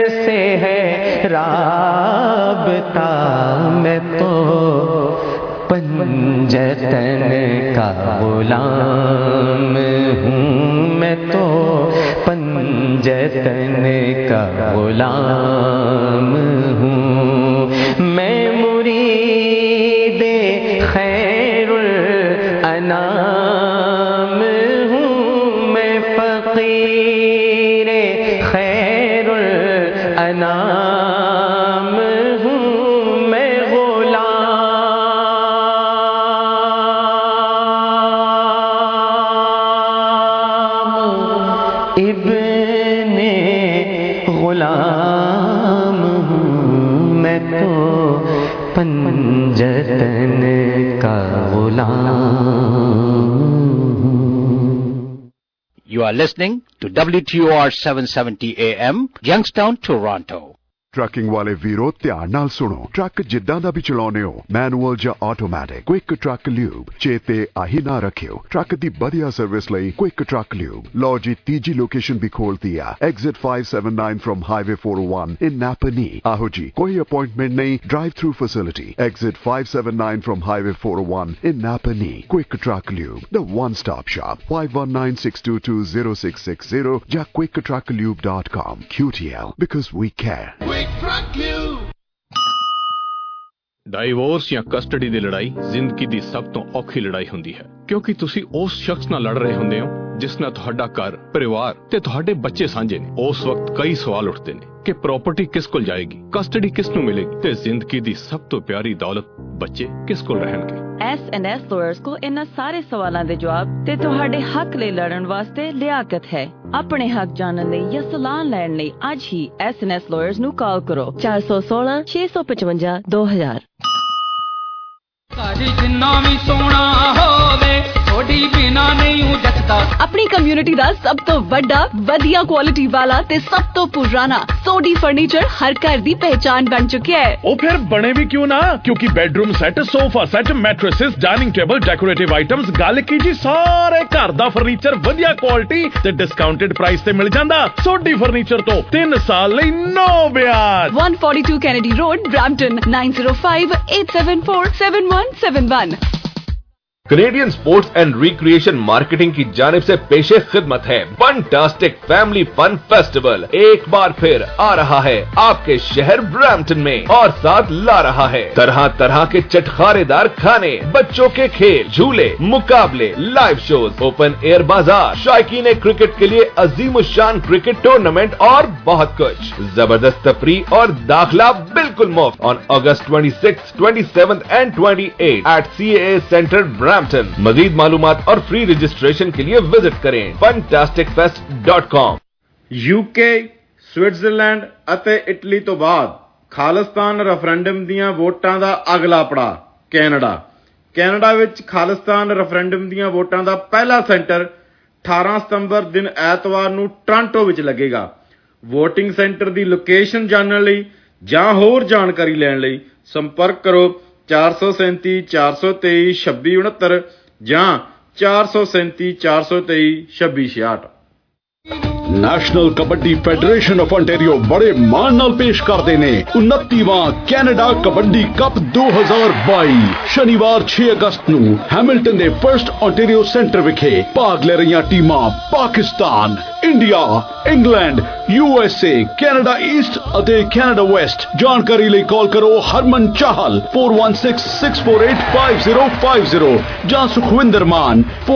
سے ہے رابطہ میں تو پنجتن کا غلام ہوں، میں تو پنجتن کا غلام ہوں، میں مرید خیر الانام ہوں، میں فقیر خیر الانام ہوں، میں غلام ابن غلام ہوں، میں تو پنجتن کا Ghulam. You are listening to WTOR 770 AM, Youngstown, Toronto. Trucking ਵਾਲੇ ਵੀਰੋ ਧਿਆਨ ਨਾਲ ਸੁਣੋ, ਟਰੱਕ ਜਿੱਦਾਂ ਦਾ ਵੀ ਚਲਾਉਣੇ ਹੋ, ਮੈਨੂਅਲ ਜਾਂ ਆਟੋਮੈਟਿਕ, ਕੁਇਕ ਟਰੱਕ ਲਿਊਬ ਚੇਤੇ ਆਹੀ ਨਾ ਰੱਖਿਓ. ਟਰੱਕ ਦੀ ਵਧੀਆ ਸਰਵਿਸ ਲਈ ਕੁਇਕ ਟਰੱਕ ਲਿਊਬ. ਲਓ ਜੀ, ਤੀਜੀ ਲੋਕੇਸ਼ਨ ਵੀ ਖੋਲਤੀ ਆ, exit 579 from highway 401 in Napanee. ਆਹੋ ਜੀ, ਕੋਈ ਅਪਾਇੰਟਮੈਂਟ ਨਹੀਂ, drive through facility. Exit 579 from highway 401 in Napanee. Quick truck lube, the one stop shop. 5196220660 ਜਾਂ quicktrucklube.com. QTL, because we care. Divorce ਜਾਂ ਕਸਟਡੀ ਦੀ ਲੜਾਈ ਜ਼ਿੰਦਗੀ ਦੀ ਸਭ ਤੋਂ ਔਖੀ ਲੜਾਈ ਹੁੰਦੀ ਹੈ, ਕਿਉਂਕਿ ਤੁਸੀਂ ਉਸ ਸ਼ਖਸ ਨਾਲ ਲੜ ਰਹੇ ਹੁੰਦੇ ਹੋ ਜਿਸ ਨਾਲ ਤੁਹਾਡਾ ਘਰ, ਪਰਿਵਾਰ ਤੇ ਤੁਹਾਡੇ ਬੱਚੇ ਸਾਂਝੇ ਨੇ. ਉਸ ਵਕਤ ਕਈ ਸਵਾਲ ਉੱਠਦੇ ਨੇ ਕਿ ਪ੍ਰਾਪਰਟੀ ਕਿਸ ਕੋਲ ਜਾਏਗੀ, ਕਸਟਡੀ ਕਿਸ ਨੂੰ ਮਿਲੇਗੀ ਤੇ ਜ਼ਿੰਦਗੀ ਦੀ ਸਭ ਤੋਂ ਪਿਆਰੀ ਦੌਲਤ ਬੱਚੇ ਕਿਸ ਕੋਲ ਰਹਿਣਗੇ. S&S ਲਾਇਰਸ ਕੋ ਇਹਨਾਂ ਸਾਰੇ ਸਵਾਲਾਂ ਦੇ ਜਵਾਬ ਤੇ ਤੁਹਾਡੇ ਹੱਕ ਲਈ ਲੜਨ ਵਾਸਤੇ ਲਿਆਕਤ ਹੈ. ਆਪਣੇ ਹੱਕ ਜਾਣਨ ਲਈ ਜਾਂ ਸਲਾਹ ਲੈਣ ਲਈ ਅੱਜ ਹੀ S&S ਲਾਇਰਸ ਨੂੰ ਕਾਲ ਕਰੋ 416 655 2000. ਆਪਣੀ ਕਮਿਊਨਿਟੀ ਦਾ ਸਭ ਤੋਂ ਵੱਡਾ, ਵਧੀਆ ਕੁਆਲਿਟੀ ਵਾਲਾ ਤੇ ਸਭ ਤੋਂ ਪੁਰਾਣਾ ਸੋਡੀ ਫਰਨੀਚਰ ਹਰ ਘਰ ਦੀ ਪਹਿਚਾਨ ਬਣ ਚੁੱਕਿਆ ਹੈ. ਉਹ ਫਿਰ ਬਣੇ ਵੀ ਕਿਉਂ ਨਾ, ਕਿਉਂਕਿ bedroom set, sofa set, mattresses, dining table, decorative items, ਗੱਲ ਕੀ ਜੀ, ਸਾਰੇ ਘਰ ਦਾ ਫਰਨੀਚਰ ਵਧੀਆ ਕੁਆਲਿਟੀ ਤੇ ਡਿਸਕਾਊਂਟਡ ਪ੍ਰਾਈਸ ਤੇ ਮਿਲ ਜਾਂਦਾ. ਸੋਡੀ ਫਰਨੀਚਰ ਤੋਂ 3 ਸਾਲ ਲਈ ਨੋ ਵਿਆਜ. 142 Kennedy road, Brampton 9058747171. Canadian sports and recreation marketing की जानिब से पेशे खिदमत है फंटास्टिक फैमिली फन फेस्टिवल. एक बार फिर आ रहा है आपके शहर ब्रैम्पटन में और साथ ला रहा है तरह तरह के चटखारेदार खाने, बच्चों के खेल, झूले, मुकाबले, लाइव शोज, ओपन एयर बाजार, शायकीन क्रिकेट के लिए अजीमुशान क्रिकेट टूर्नामेंट और बहुत कुछ. जबरदस्त तफरीह और दाखिला बिल्कुल मुफ्त on August 26, 27 and 28 at CAA centre Brampton. मजीद मालूमात और फ्री रजिस्ट्रेशन के लिए विजिट करें fantasticfest.com. UK, स्विट्जरलैंड ਅਤੇ ਇਟਲੀ ਤੋਂ ਬਾਅਦ ਖਾਲਿਸਤਾਨ ਰੈਫਰੈਂਡਮ ਦੀਆਂ ਵੋਟਾਂ ਦਾ ਅਗਲਾ ਪੜਾਅ ਕੈਨੇਡਾ. ਕੈਨੇਡਾ ਵਿੱਚ ਖਾਲਿਸਤਾਨ ਰੈਫਰੈਂਡਮ ਦੀਆਂ ਵੋਟਾਂ ਦਾ ਪਹਿਲਾ ਸੈਂਟਰ 18 ਸਤੰਬਰ ਦਿਨ ਐਤਵਾਰ ਨੂੰ ਟੋਰਾਂਟੋ ਵਿੱਚ ਲੱਗੇਗਾ. ਵੋਟਿੰਗ ਸੈਂਟਰ ਦੀ ਲੋਕੇਸ਼ਨ ਜਾਣਨ ਲਈ ਜਾਂ ਹੋਰ ਜਾਣਕਾਰੀ ਲੈਣ ਲਈ ਸੰਪਰਕ ਕਰੋ 437 423 2669 ਜਾਂ 437 423 2666. National kabaddi federation of ontario ਬੜੇ ਮਾਣ ਨਾਲ ਪੇਸ਼ ਕਰਦੇ ਨੇ 29ਵਾਂ ਕੈਨੇਡਾ ਕਬੱਡੀ ਕੱਪ 2022 ਸ਼ਨੀਵਾਰ 6 ਅਗਸਤ ਨੂੰ ਹੈਮਿਲਟਨ ਦੇ ਫਰਸਟ ontario ਸੈਂਟਰ ਵਿਖੇ ਭਾਗ ਲੈ ਰਹੀਆਂ ਟੀਮਾਂ Pakistan, India, England, USA, Canada east ਅਤੇ ਕੈਨੇਡਾ ਵੈਸਟ. ਜਾਣਕਾਰੀ ਲਈ ਕਾਲ ਕਰੋ ਹਰਮਨ ਚਾਹਲ 4166485050 ਜਾਂ ਸੁਖਵਿੰਦਰ ਮਾਨ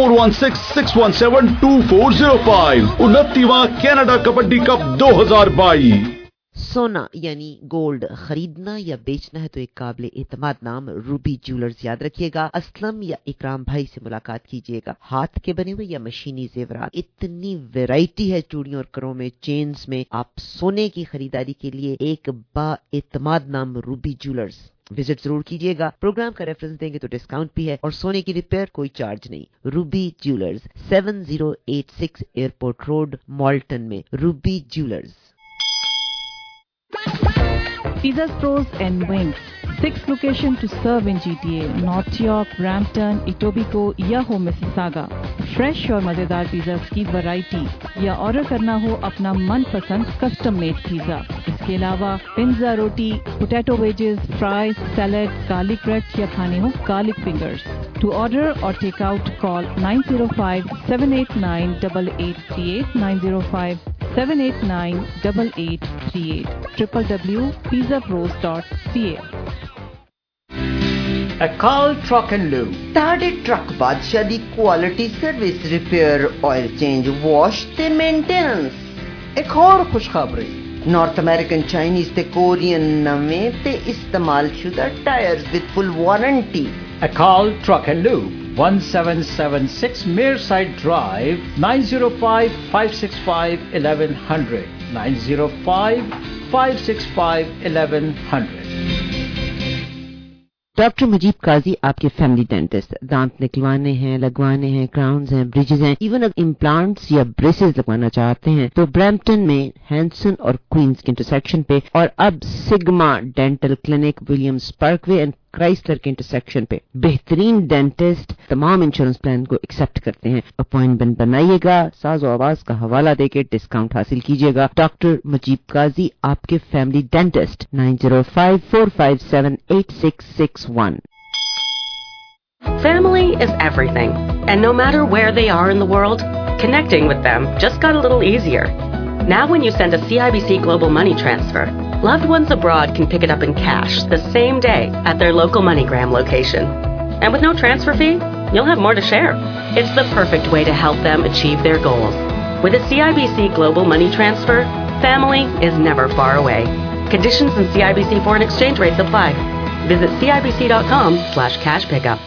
4166172405. 29ਵਾਂ कनाडा कबड्डी कप 2022. सोना यानी गोल्ड खरीदना या बेचना है तो एक काबिल एतमाद नाम रूबी ज्वेलर्स याद रखिएगा. असलम या इकराम भाई से मुलाकात कीजिएगा. हाथ के बने हुए या मशीनी जेवरात, इतनी वैरायटी है चूड़ियों और करों में, चेन्स में. आप सोने की खरीदारी के लिए एक बा एतमाद नाम रूबी ज्वेलर्स विजिट जरूर कीजिएगा. प्रोग्राम का रेफरेंस देंगे तो डिस्काउंट भी है और सोने की रिपेयर कोई चार्ज नहीं. Ruby jewellers 7086 airport road, Malton में. Ruby jewellers. Pizzas Pros and Wings. 6 locations to serve in GTA, North York, Brampton, Etobicoke या हो Mississauga. फ्रेश और मजेदार पिज्जा की वैरायटी या ऑर्डर करना हो अपना मनपसंद कस्टम मेड पिज्जा. इसके अलावा पिज्जा, रोटी, potato wedges, fries, salad, garlic bread या खाने हो garlic fingers. To order or take out, call 905-789-8838, 905-789-8838, www.pizzapros.ca. Akal Truck and Lube. ਤੁਹਾਡੇ ਟਰੱਕ ਬਾਦਸ਼ਾਹ ਦੀ quality service, repair, oil change, wash ਤੇ ਮੇਨਟੇਨੈਂਸ. एक और खुशखबरी. ਨਾਰਥ ਅਮਰੀਕਨ, ਚਾਈਨੀਜ਼ ਤੇ ਕੋਰੀਅਨ ਨਵੇਂ ਤੇ ਇਸਤੇਮਾਲਸ਼ੁਦਾ tyres with full warranty. Akal Truck and Lube, 1776 Mearside Drive, 905-565-1100, 905-565-1100. Doctor Majeeb Qazi आपके फैमिली डेंटिस्ट. दांत निकलवाने हैं, लगवाने हैं, क्राउन्स हैं, ब्रिजेस हैं, इवन अगर इम्प्लांट्स या ब्रेसेस लगवाना चाहते हैं तो ब्रैम्पटन में हैंसन और क्वींस के इंटरसेक्शन पे, और अब Sigma dental clinic Williams parkway and Chrysler के इंटरसेक्शन पे बेहतरीन डेंटिस्ट तमाम इंश्योरेंस प्लान को एक्सेप्ट करते हैं. अपॉइंटमेंट बनाइएगा, साज़ो आवाज का हवाला देके डिस्काउंट हासिल कीजिएगा. डॉक्टर मजीब काजी आपके family dentist. 905-457-8661. Family is everything, and no matter where they are in the world, connecting with them just got a little easier. Now when you send a CIBC Global Money Transfer, loved ones abroad can pick it up in cash the same day at their local MoneyGram location. And with no transfer fee, you'll have more to share. It's the perfect way to help them achieve their goals. With a CIBC Global Money Transfer, family is never far away. Conditions and CIBC foreign exchange rates apply. Visit CIBC.com/cash pickup.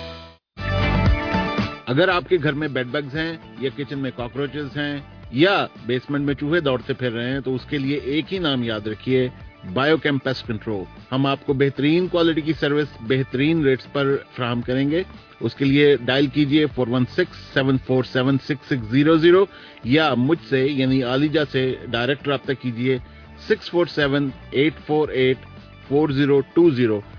अगर आपके घर में bed bugs हैं या kitchen में cockroaches हैं या basement में चूहे दौड़ते फिर रहे हैं तो उसके लिए एक ही नाम याद रखिए, बायोकेम पेस्ट कंट्रोल. हम आपको बेहतरीन क्वालिटी की सर्विस बेहतरीन रेट्स पर फराहम करेंगे. उसके लिए डायल कीजिए 416-747-6600 या मुझसे यानी आलिजा से डायरेक्ट रब्ता कीजिए 647-848-4020,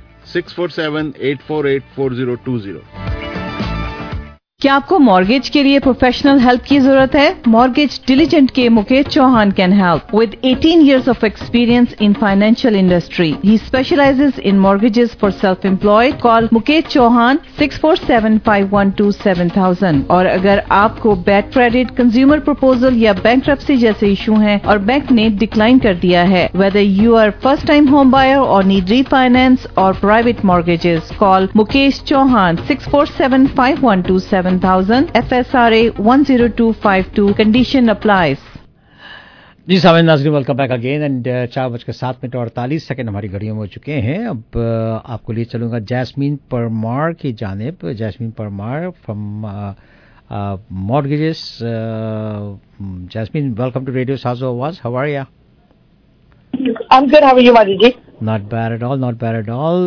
647-848-4020. क्या आपको मॉर्गेज के लिए प्रोफेशनल हेल्प की जरूरत है? मॉर्गेज डिलीजेंट के Mukesh Chauhan can help with 18 years of experience in financial industry. He specializes in mortgages for self-employed. Call Mukesh Chauhan 647-512-7000. और अगर आपको बैड क्रेडिट, कंज्यूमर प्रपोजल या बैंकरप्सी जैसे इशू हैं और बैंक ने डिक्लाइन कर दिया है, whether you are first time home buyer or need refinance or private mortgages, call Mukesh Chauhan 647-512-7000. FSRA 10252. Condition applies. जी सामने नाज़रीन, वेलकम बैक अगेन. एंड 4:07 हमारी घड़ियों में हो चुके हैं. अब आपको लिए चलूंगा जैस्मीन परमार की जानिब. Jasmine Parmar from mortgages. Jasmine, welcome to radio Sazo Awaz. How are you? I'm good. How are you, Majid? Not bad at all, not bad at all.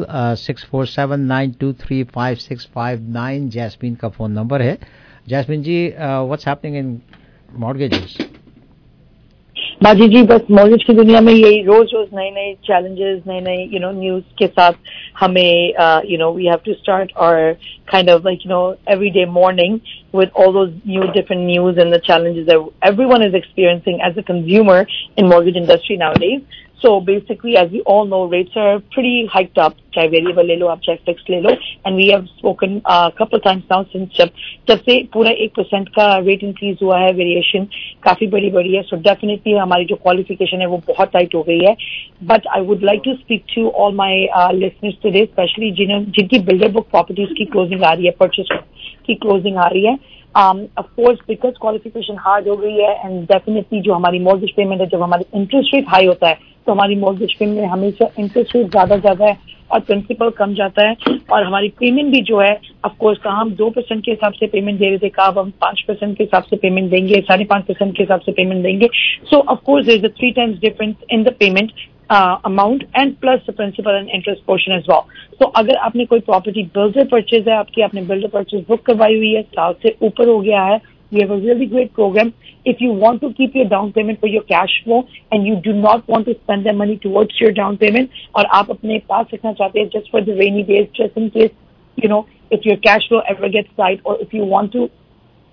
647-923-5659 Jasmine का फोन नंबर है. Jasmine ji, what's happening in mortgages? Maji ji, बस mortgage की दुनिया में यही रोज रोज नए नए challenges, नए नए न्यूज के साथ हमें वी हैव टू स्टार्ट और kind of every day morning with all those different news and the challenges that everyone is experiencing as a consumer in mortgage industry nowadays. So basically, as we all know, rates are pretty hiked up. चाहे variable ले लो आप, चाहे fix ले लो. And we have spoken a couple of times now since जब से पूरा 1% का रेट इंक्रीज हुआ है, वेरिएशन काफी बड़ी है. So definitely हमारी जो क्वालिफिकेशन है वो बहुत टाइट हो गई है. But I would like to speak to all my listeners today, especially जिनकी बिल्डर बुक प्रॉपर्टीज की क्लोजिंग आ रही है, परचेस की क्लोजिंग आ रही है. Of course, because qualification hard हो गई है, and definitely जो हमारी mortgage payment है, जब हमारी interest rate high होता है तो हमारी mortgage payment में हमेशा interest rate ज्यादा है और प्रिंसिपल कम जाता है. और हमारी पेमेंट भी जो है, ऑफ कोर्स कहाँ हम 2% के हिसाब से पेमेंट दे रहे थे, कहाँ हम 5% के हिसाब से पेमेंट देंगे, 5.5% के हिसाब से पेमेंट देंगे. So of course there is a 3 times difference in the payment amount and plus the principal and interest portion as well. So अगर आपने कोई प्रॉपर्टी बिल्डर परचेज है आपकी, आपने बिल्डर परचेज बुक करवाई हुई है, साल से ऊपर हो गया है, we have a really great program. If you want to keep your down payment for your cash flow and you do not want to spend that money towards your down payment, और आप अपने पास रखना चाहते हैं just for the rainy days, just in case if your cash flow ever gets tight, or if you want to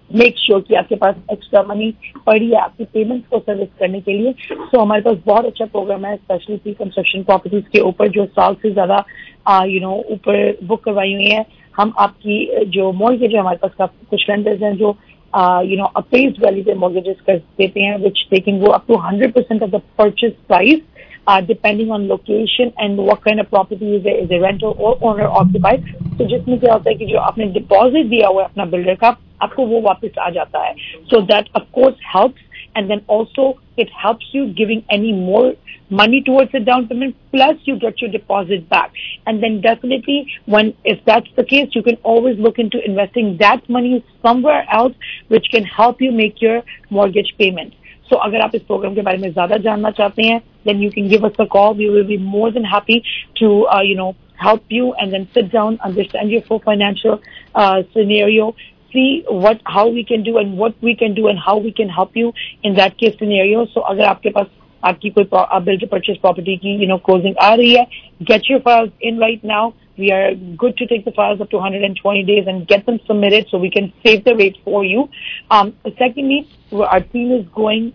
make sure कि आपके पास extra money पड़ी है आपकी पेमेंट्स को सर्विस करने के लिए. सो हमारे पास बहुत अच्छा प्रोग्राम है, स्पेशली प्री कंस्ट्रक्शन प्रॉपर्टीज के ऊपर जो 1 साल से ज्यादा ऊपर बुक करवाई हुई है. हम आपकी जो मॉर्गेज है, हमारे पास कुछ लेंडर्स हैं जो appraised value पे mortgages कर देते हैं, which they can go up to 100% of the purchase price, depending on location and what kind of property is a rental or owner occupied. तो जिसमें क्या होता है कि जो आपने डिपॉजिट दिया हुआ है अपना बिल्डर का, आपको वो वापस आ जाता है. So that of course helps, and then also it helps you giving any more money towards the down payment, plus you get your deposit back. And then definitely if that's the case, you can always look into investing that money somewhere else which can help you make your mortgage payment. So अगर आप इस programme के बारे में ज्यादा जानना चाहते हैं, then you can give us a call. We will be more than happy to help you and then sit down, understand your full financial scenario, see how we can do and what we can do and how we can help you in that case scenario. So अगर आपके पास आपकी कोई build to purchase property की closing आ रही है, get your files in right now. We are good to take the files up to 120 days and get them submitted so we can save the rate for you. Secondly, our team is going,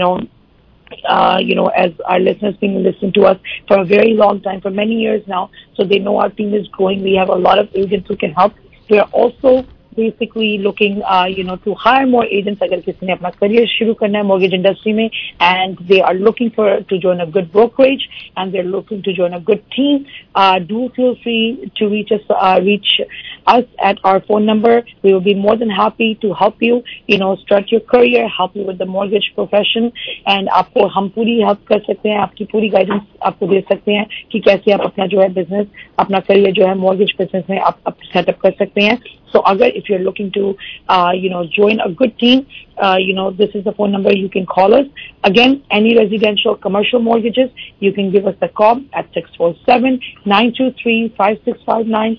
as our listeners been listening to us for a very long time, for many years now, so they know our team is growing. We have a lot of agents who can help. We are also basically looking, to hire more agents अगर किसी ने अपना career शुरू करना है mortgage industry में, and they are looking to join a good brokerage and they're looking to join a good team. Do feel free to reach us at our phone number. We will be more than happy to help you, start your career, help you with the mortgage profession, and आपको हम पूरी help कर सकते हैं, आपकी पूरी guidance आपको दे सकते हैं कि कैसे आप अपना जो है business, अपना career जो है mortgage business में आप set up कर सकते हैं. So if you're looking to, join a good team, this is the phone number you can call us. Again, any residential, commercial mortgages, you can give us a call at 647-923-5659,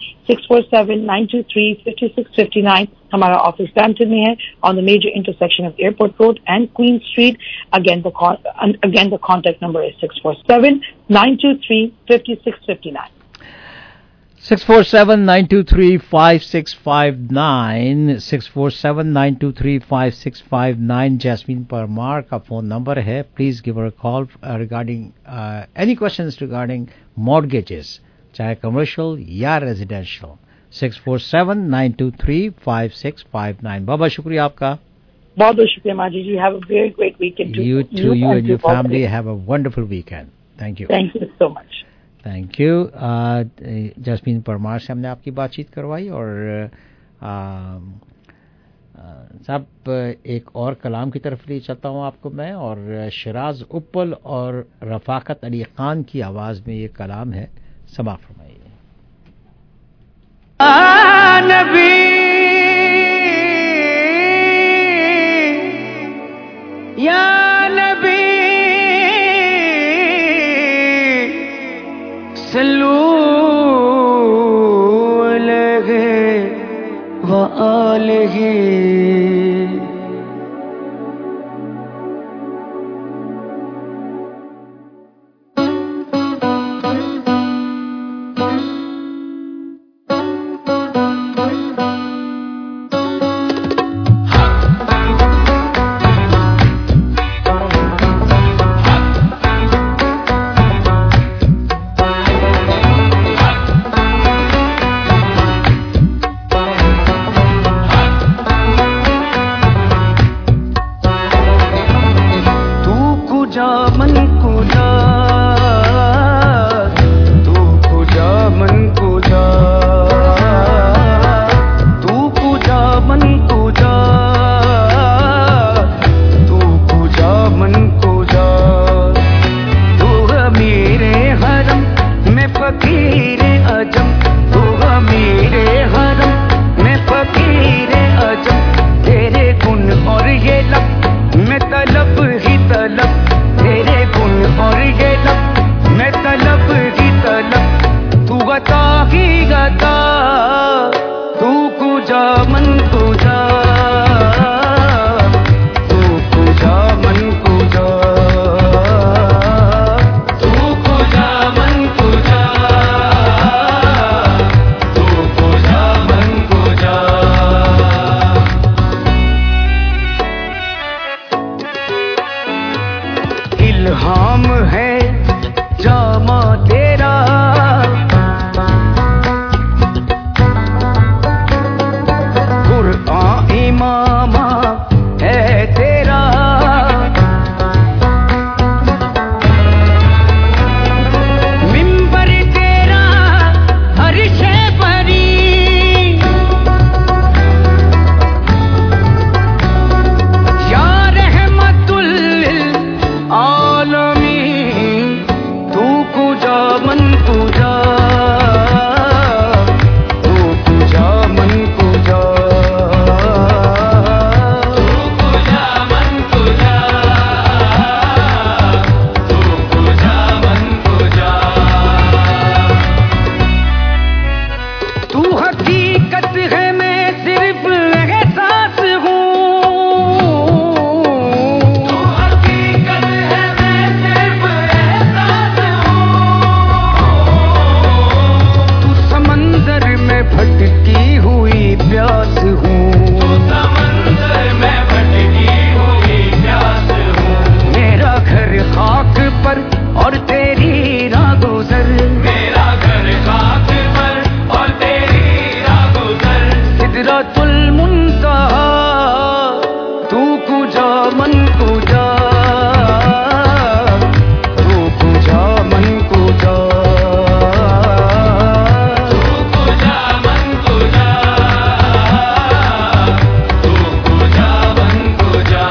647-923-5659. हमारा office Brampton में है, on the major intersection of Airport Road and Queen Street. Again, the contact number is 647-923-5659. 647-923-5659, 647-923-5659. Jasmine Parmar का phone number है. Please give her call regarding any questions regarding mortgages, चाहे commercial या residential. 647-923-5659. बाबा शुक्रिया आपका. बहुत बहुत शुक्रिया Maji ji. Have a very great weekend. You too, you and your family have a wonderful weekend. Thank you. Thank you so much. Thank you. Jasmine Parmar से हमने आपकी बातचीत करवाई. और साहब एक और कलाम की तरफ ले चलता हूँ आपको मैं, और शिराज उप्पल और रफाकत अली खान की आवाज़ में ये कलाम है. समा फरमाइए. नबी या नबी सल्लू अलैहि व आलिहि. तेरा कुरान इमामा है तेरा मिंबर तेरा अर्श परी या रहमतुल आलमीन तू कुजा मन कुजा तू कुजा मन कुजा तू हकीकत है मैं सिर्फ एहसास हूँ तू हकीकत है मैं सिर्फ एहसास हूँ तू समंदर में भटकी हुई प्यास हूँ तू समंदर में भटकी हुई प्यास हूँ मेरा घर खाक पर और तेरी राह गुजर मेरा घर खाक पर और तेरी राह गुजर सिदरतुल मुंतहा तू कुजा मन कुजा तू कुजा मन कुजा तू कुजा मन कुजा तू कुजा मन कुजा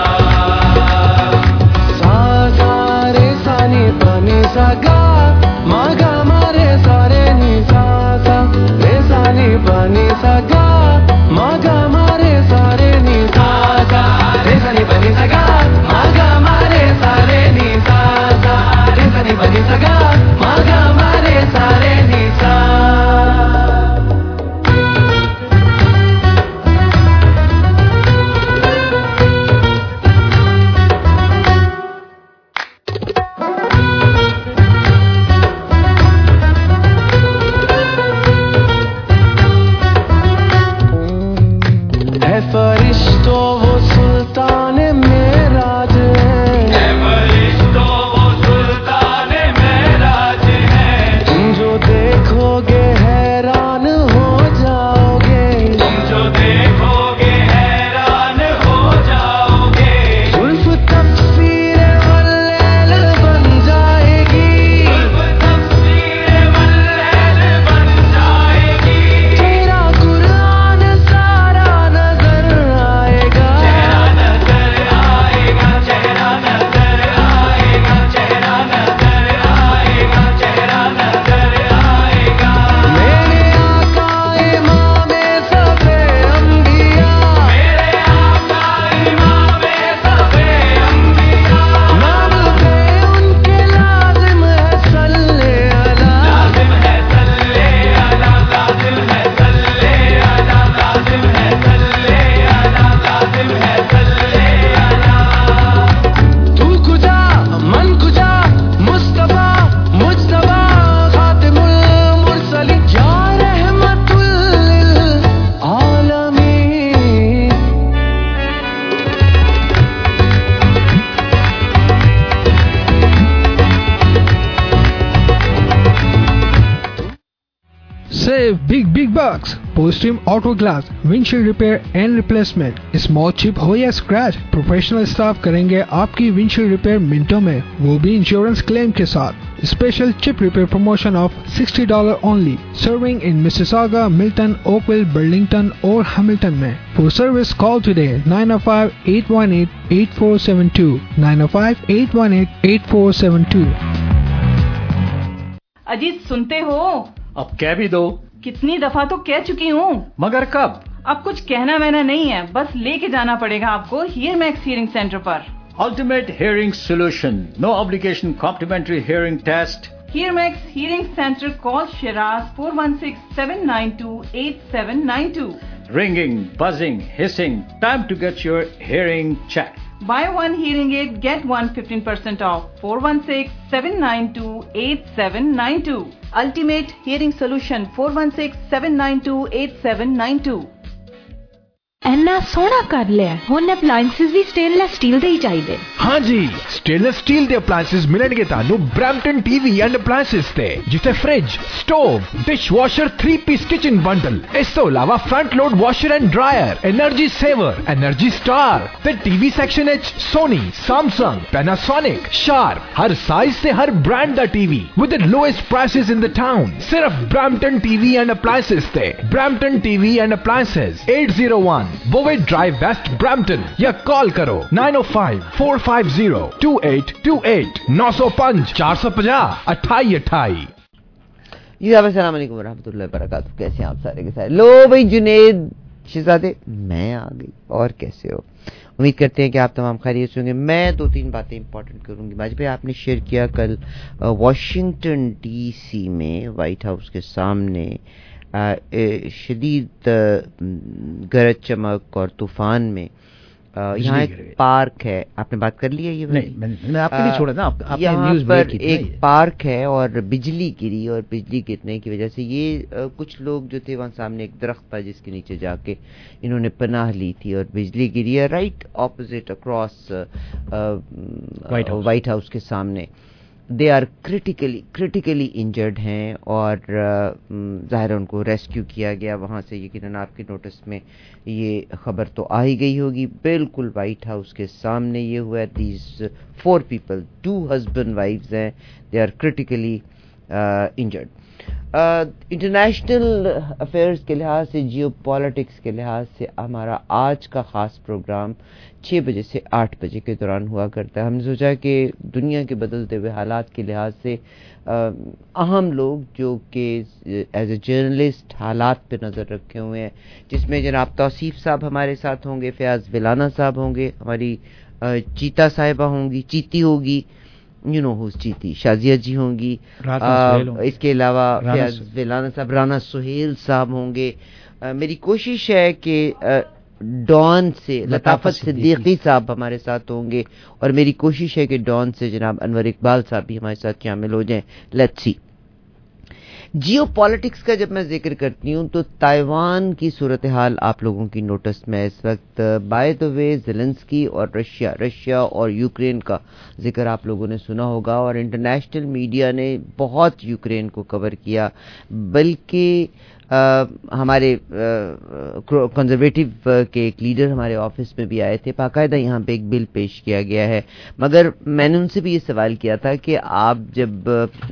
सा सा रे सा नि प नि सा गा मा गा मा रे सा रे नि सा सा रे सा नि प नि सा गा मा गा मा रे सा रे नि सा सा रे सा नि प नि सा गा मा गा मा रे सा रे नि सा सा रे सा नि प नि सा गा मा गा मा रे सा रे नि सा है फरिश्तों वो सुल्तान मेराज है फरिश्तों वो सुल्तान मेराज है तुम जो देखोगे हैरान हो जाओगे तुम जो देखोगे हैरान हो जाओगे जुल्फ तफसीर वल्लैल बन जाएगी जुल्फ तफसीर वल्लैल बन जाएगी तेरा कुरान सारा नजर आएगा चेहरा नजर आएगा चेहरा नजर आएगा चेहरा नजर आएगा चेहरा नजर आएगा मेरे आका इमामे सबे अंबिया मेरे आका इमामे सबे अंबिया नाम पे उनके लाजिम है सल्ले अला लाजिम है सल्ले अला लाजिम है सल्ले अला लाजिम है सल्ले अला लाजिम है सल्ले अला तू कुजा मन कुजा मुस्तफा मुज्तबा खातिमुल मुरसलीन या रहमतुल लिल आलमीन Save big bucks. Postream Auto Glass, windshield repair and replacement. Small chip हो या scratch, प्रोफेशनल स्टाफ करेंगे आपकी windshield repair मिनटों में, वो भी इंश्योरेंस क्लेम के साथ. Special chip repair promotion of $60 only. Serving in Mississauga, Milton, Oakville, Burlington or Hamilton में. For service call today 905-818-8472. 905-818-8472. Ajit सुनते हो? अब कह भी दो. कितनी दफा तो कह चुकी हूँ. मगर कब? अब कुछ कहना वहना नहीं है, बस लेके जाना पड़ेगा आपको हियर मैक्स हियरिंग सेंटर पर. Ultimate Hearing Solution. No obligation complimentary hearing test. Hear Max Hearing Center. Call Shiraz 416-792-8792. Ringing, buzzing, hissing. Time to get your hearing checked. Buy one hearing aid, get one 15% off. 416-792-8792. Ultimate Hearing Solution. 416-792-8792. ਇੰਨਾ ਸੋਹਣਾ ਕਰ ਲਿਆ, ਹੁਣ appliances ਵੀ stainless steel ਦੇ ਹੀ ਚਾਹੀਦੇ। ਹਾਂਜੀ, stainless steel ਦੇ appliances ਮਿਲਣਗੇ ਤੁਹਾਨੂੰ ਬ੍ਰੈਂਪਟਨ ਟੀਵੀ ਐਂਡ ਅਪਲਾਈਐਂਸਸ ਤੇ, ਜਿੱਥੇ fridge, stove, dishwasher, three piece kitchen bundle, ਇਸ ਤੋਂ ਇਲਾਵਾ front load washer and dryer, energy saver, energy star ਤੇ ਟੀਵੀ ਸੈਕਸ਼ਨ ਵਿੱਚ ਸੋਨੀ, ਸੈਮਸੰਗ, ਪੈਨਾਸੋਨਿਕ, ਸ਼ਾਰਪ, ਹਰ ਸਾਈਜ਼ ਤੇ ਹਰ ਬ੍ਰਾਂਡ ਦਾ TV with the lowest prices in the town, ਸਿਰਫ ਬ੍ਰੈਂਪਟਨ ਟੀਵੀ ਐਂਡ ਅਪਲਾਈਐਂਸਸ ਤੇ। Brampton TV and appliances, 801 Bovey Drive West, Brampton, या call करो 905-450-2828 905 450 2828। जी अस्सलाम वालेकुम रहमतुल्लाहि व बरकातहू। कैसे हैं आप सारे के सारे? लो भाई जुनेद शहजादे, मैं आ गई। और कैसे हो? उम्मीद करते हैं कि आप तमाम खैरियत से होंगे। मैं 2-3 बातें इंपॉर्टेंट करूंगी। बाजी भाई, आपने शेयर किया कल वॉशिंगटन डीसी में व्हाइट हाउस के सामने शदीद गरज चमक और तूफान में यहाँ एक पार्क है, आपने बात कर ली है? ये नहीं, मैंने आपके लिए छोड़ा ना, आपने यहाँ न्यूज़ पर एक पार्क है और बिजली गिरी, और बिजली गिरने की वजह से ये कुछ लोग जो थे वहाँ सामने एक दरख्त था जिसके नीचे जाके इन्होंने पनाह ली थी और बिजली गिरी है right opposite across White House के सामने। दे आर क्रिटिकली इंजर्ड हैं और ज़ाहिर उनको रेस्क्यू किया गया वहाँ से। यकीनन आपके नोटिस में ये खबर तो आ ही गई होगी। बिल्कुल वाइट हाउस के सामने ये हुआ है। दीज 4 people, 2 husband वाइफ्स हैं, they are critically injured. International affairs के लिहाज से, जियो पॉलिटिक्स के लिहाज से हमारा आज का ख़ास प्रोग्राम 6 बजे से 8 बजे के दौरान हुआ करता है। हमने सोचा कि दुनिया के बदलते हुए हालात के लिहाज से अहम लोग जो कि एज ए जर्नलिस्ट हालात पे नज़र रखे हुए हैं, जिसमें जनाब तौसीफ साहब हमारे साथ होंगे, फयाज विलाना साहब होंगे, हमारी चीता साहिबा होंगी, चीती होगी, यू नो हुज चीती, शाजिया जी होंगी, इसके अलावा फयाज विलाना साहब, राना सुहेल साहब होंगे। मेरी कोशिश है कि डॉन से लताफत सिद्दीकी साहब हमारे साथ होंगे और मेरी कोशिश है कि डॉन से जनाब अनवर इकबाल साहब भी हमारे साथ शामिल हो जाएं। Let's see. जियो पॉलिटिक्स का जब मैं जिक्र करती हूँ तो ताइवान की सूरत हाल आप लोगों की नोटिस में इस वक्त। बाय द वे ज़ेलेंस्की और रशिया और यूक्रेन का जिक्र आप लोगों ने सुना होगा और इंटरनेशनल मीडिया ने बहुत यूक्रेन को कवर किया, बल्कि हमारे कंजर्वेटिव के एक लीडर हमारे ऑफिस में भी आए थे, बाकायदा यहाँ पे एक बिल पेश किया गया है। मगर मैंने उनसे भी ये सवाल किया था कि आप जब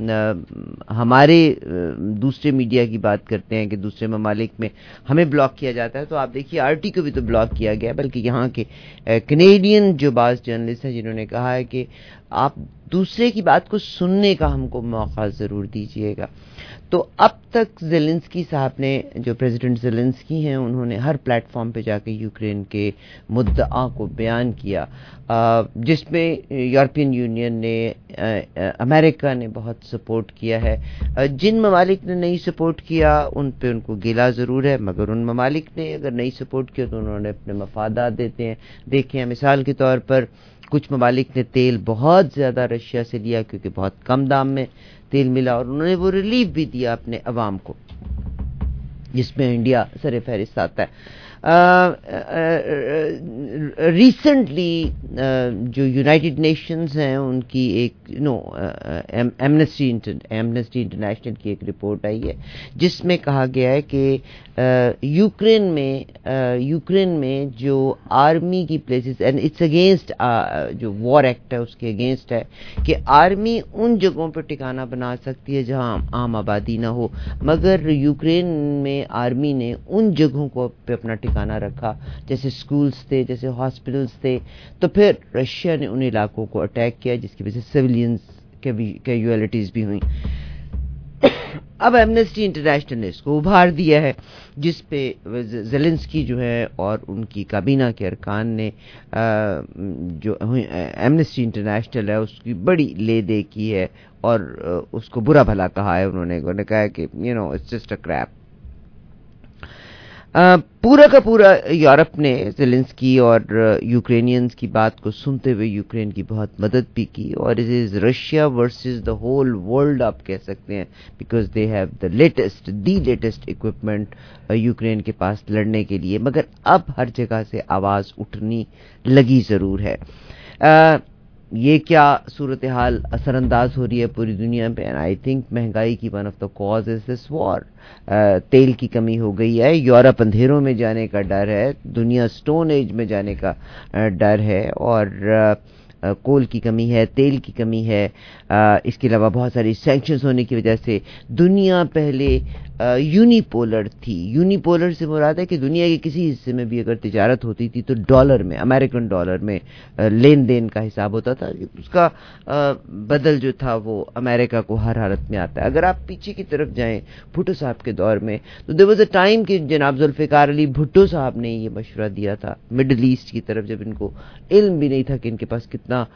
हमारे दूसरे मीडिया की बात करते हैं कि दूसरे ममालिक में हमें ब्लॉक किया जाता है, तो आप देखिए आरटी को भी तो ब्लॉक किया गया, बल्कि यहाँ के कैनेडियन जो बाज़ जर्नलिस्ट हैं जिन्होंने कहा है कि आप दूसरे की बात को सुनने का हमको मौका ज़रूर दीजिएगा। तो अब तक ज़ेलेंस्की साहब ने, जो प्रेसिडेंट ज़ेलेंस्की हैं, उन्होंने हर प्लेटफॉर्म पे जाके यूक्रेन के मुद्दा को बयान किया, जिसमें यूरोपियन यूनियन ने, अमेरिका ने बहुत सपोर्ट किया है। जिन ममालिक ने नहीं सपोर्ट किया उन पे उनको गिला ज़रूर है, मगर उन ममालिक ने अगर नहीं सपोर्ट किया तो उन्होंने अपने मफादात देखे हैं। मिसाल के तौर पर कुछ ममालिक ने तेल बहुत ज़्यादा रशिया से लिया क्योंकि बहुत कम दाम में तेल मिला और उन्होंने वो रिलीफ भी दिया अपने अवाम को, जिसमें इंडिया सर फहरिस्त आता है। रिसेंटली जो यूनाइटेड नेशंस हैं उनकी एक एमनेस्टी इंटरनेशनल की एक रिपोर्ट आई है जिसमें कहा गया है कि यूक्रेन में जो आर्मी की प्लेसेस, एंड इट्स अगेंस्ट जो वॉर एक्ट है उसके अगेंस्ट है कि आर्मी उन जगहों पर ठिकाना बना सकती है जहां आम आबादी ना हो, मगर यूक्रेन में आर्मी ने उन जगहों को पे अपना ठिकाना रखा जैसे स्कूल्स थे, जैसे हॉस्पिटल्स थे। तो फिर रशिया ने उन इलाकों को अटैक किया जिसकी वजह से सिविलियंस कैजुअलिटीज भी हुई। अब एमनेस्टी इंटरनेशनल ने इसको उभार दिया है, जिस पे ज़ेलेंस्की जो है और उनकी काबीना के अरकान ने जो एमनेस्टी इंटरनेशनल है उसकी बड़ी ले दे की है और उसको बुरा भला कहा है। उन्होंने कहा है कि इट्स जस्ट अ क्रैप। پورا کا پورا یورپ نے زیلنسکی اور یوکرینینز کی بات کو سنتے ہوئے یوکرین کی بہت مدد بھی کی, اور it is Russia versus the whole world آپ کہہ سکتے ہیں, because they have the latest equipment Ukraine کے پاس لڑنے کے لیے. مگر اب ہر جگہ سے آواز اٹھنی لگی ضرور ہے. یہ کیا صورتحال اثر انداز ہو رہی ہے پوری دنیا پہ, اینڈ آئی تھنک مہنگائی کی one of the cause is this war. تیل کی کمی ہو گئی ہے, یورپ اندھیروں میں جانے کا ڈر ہے, دنیا سٹون ایج میں جانے کا ڈر ہے, اور کول کی کمی ہے, تیل کی کمی ہے. اس کے علاوہ بہت ساری سینکشنز ہونے کی وجہ سے دنیا پہلے یونیپولر تھی. یونیپولر سے مراد ہے کہ دنیا کے کسی حصے میں بھی اگر تجارت ہوتی تھی تو ڈالر میں, امریکن ڈالر میں لین دین کا حساب ہوتا تھا. اس کا بدل جو تھا وہ امریکہ کو ہر حالت میں آتا ہے. اگر آپ پیچھے کی طرف جائیں بھٹو صاحب کے دور میں, تو دیر واز اے ٹائم کہ جناب ذوالفقار علی بھٹو صاحب نے یہ مشورہ دیا تھا مڈل ایسٹ کی طرف, جب ان کو علم بھی نہیں تھا کہ ان کے پاس کتنا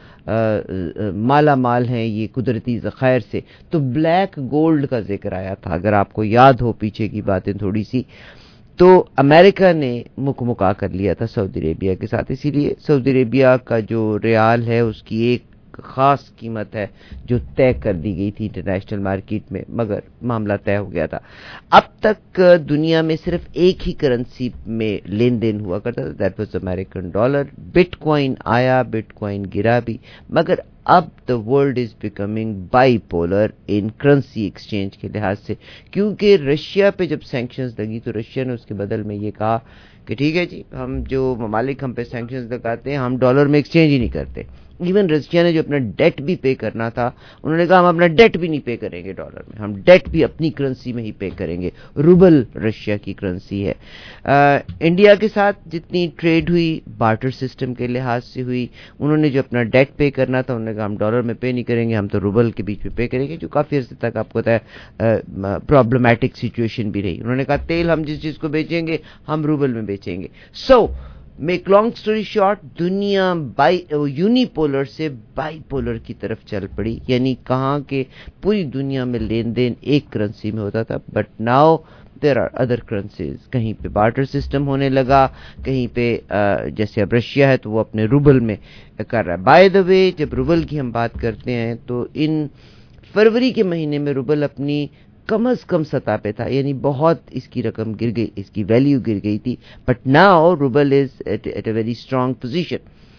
مالا مال ہیں یہ قدرتی ذخائر سے, تو بلیک گولڈ کا ذکر آیا تھا. اگر آپ کو یاد ہو پیچھے کی باتیں تھوڑی سی, تو امریکہ نے مکا کر لیا تھا سعودی عربیہ کے ساتھ. اسی لیے سعودی عربیہ کا جو ریال ہے اس کی ایک خاص قیمت ہے جو طے کر دی گئی تھی انٹرنیشنل مارکیٹ میں, مگر معاملہ طے ہو گیا تھا. اب تک دنیا میں صرف ایک ہی کرنسی میں لین دین ہوا کرتا تھا, that was American dollar. Bitcoin آیا, بٹ کوائن گرا بھی, مگر اب the world is becoming bipolar in currency exchange کے لحاظ سے, کیونکہ رشیا پہ جب سینکشنز لگی تو رشیا نے اس کے بدل میں یہ کہا کہ ٹھیک ہے جی, ہم جو ممالک ہم پہ سینکشنز لگاتے ہیں ہم ڈالر میں ایکسچینج ہی نہیں کرتے. ایون رشیا نے جو اپنا ڈیٹ بھی پے کرنا تھا, انہوں نے کہا ہم اپنا ڈیٹ بھی نہیں پے کریں گے ڈالر میں, ہم ڈیٹ بھی اپنی کرنسی میں ہی پے کریں گے. روبل رشیا کی کرنسی ہے. انڈیا کے ساتھ جتنی ٹریڈ ہوئی بارٹر سسٹم کے لحاظ سے ہوئی. انہوں نے جو اپنا ڈیٹ پے کرنا تھا انہوں نے کہا ہم ڈالر میں پے نہیں کریں گے, ہم تو روبل کے بیچ میں پے کریں گے, جو کافی عرصے تک آپ کو پتہ ہے پرابلمیٹک سچویشن بھی رہی. انہوں نے کہا تیل ہم جس چیز کو بیچیں گے ہم روبل میں بیچیں گے. So make long story short, دنیا یونیپولر سے بائی پولر کی طرف چل پڑی. یعنی کہاں کہ پوری دنیا میں لین دین ایک کرنسی میں ہوتا تھا, but now there are other currencies. کہیں پہ بارٹر سسٹم ہونے لگا, کہیں پہ جیسے اب رشیا ہے تو وہ اپنے روبل میں کر رہا ہے. بائی دا وے, جب روبل کی ہم بات کرتے ہیں تو ان فروری کے مہینے میں روبل اپنی کم از کم سطح پہ تھا, یعنی بہت اس کی رقم گر گئی, اس کی ویلیو گر گئی تھی, but now rouble is at a very strong position.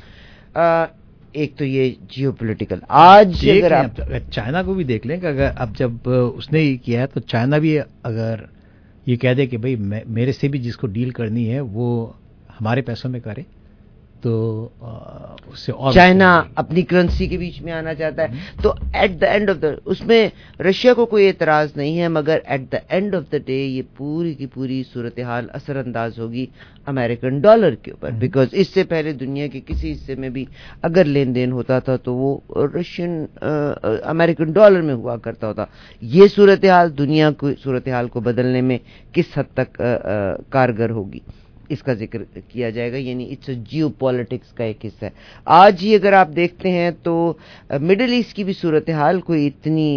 ایک تو یہ جیو پولیٹیکل, آج اگر آپ چائنا کو بھی دیکھ لیں کہ اگر اب جب اس نے یہ کیا ہے تو چائنا بھی اگر یہ کہہ دے کہ بھائی میرے سے بھی جس کو ڈیل کرنی ہے وہ ہمارے پیسوں میں کرے, تو اس سے اور چائنا اپنی کرنسی کے بیچ میں آنا چاہتا ہے. تو at the end of the, اس میں رشیا کو کوئی اعتراض نہیں ہے, مگر at the end of the day یہ پوری کی پوری صورتحال اثر انداز ہوگی امریکن ڈالر کے اوپر, بیکاز اس سے پہلے دنیا کے کسی حصے میں بھی اگر لین دین ہوتا تھا تو وہ رشین امریکن ڈالر میں ہوا کرتا ہوتا. یہ صورتحال دنیا کو صورتحال کو بدلنے میں کس حد تک کارگر ہوگی اس کا ذکر کیا جائے گا. یعنی اٹس جیو پالیٹکس کا ایک حصہ ہے. آج ہی اگر آپ دیکھتے ہیں تو مڈل ایسٹ کی بھی صورتحال کوئی اتنی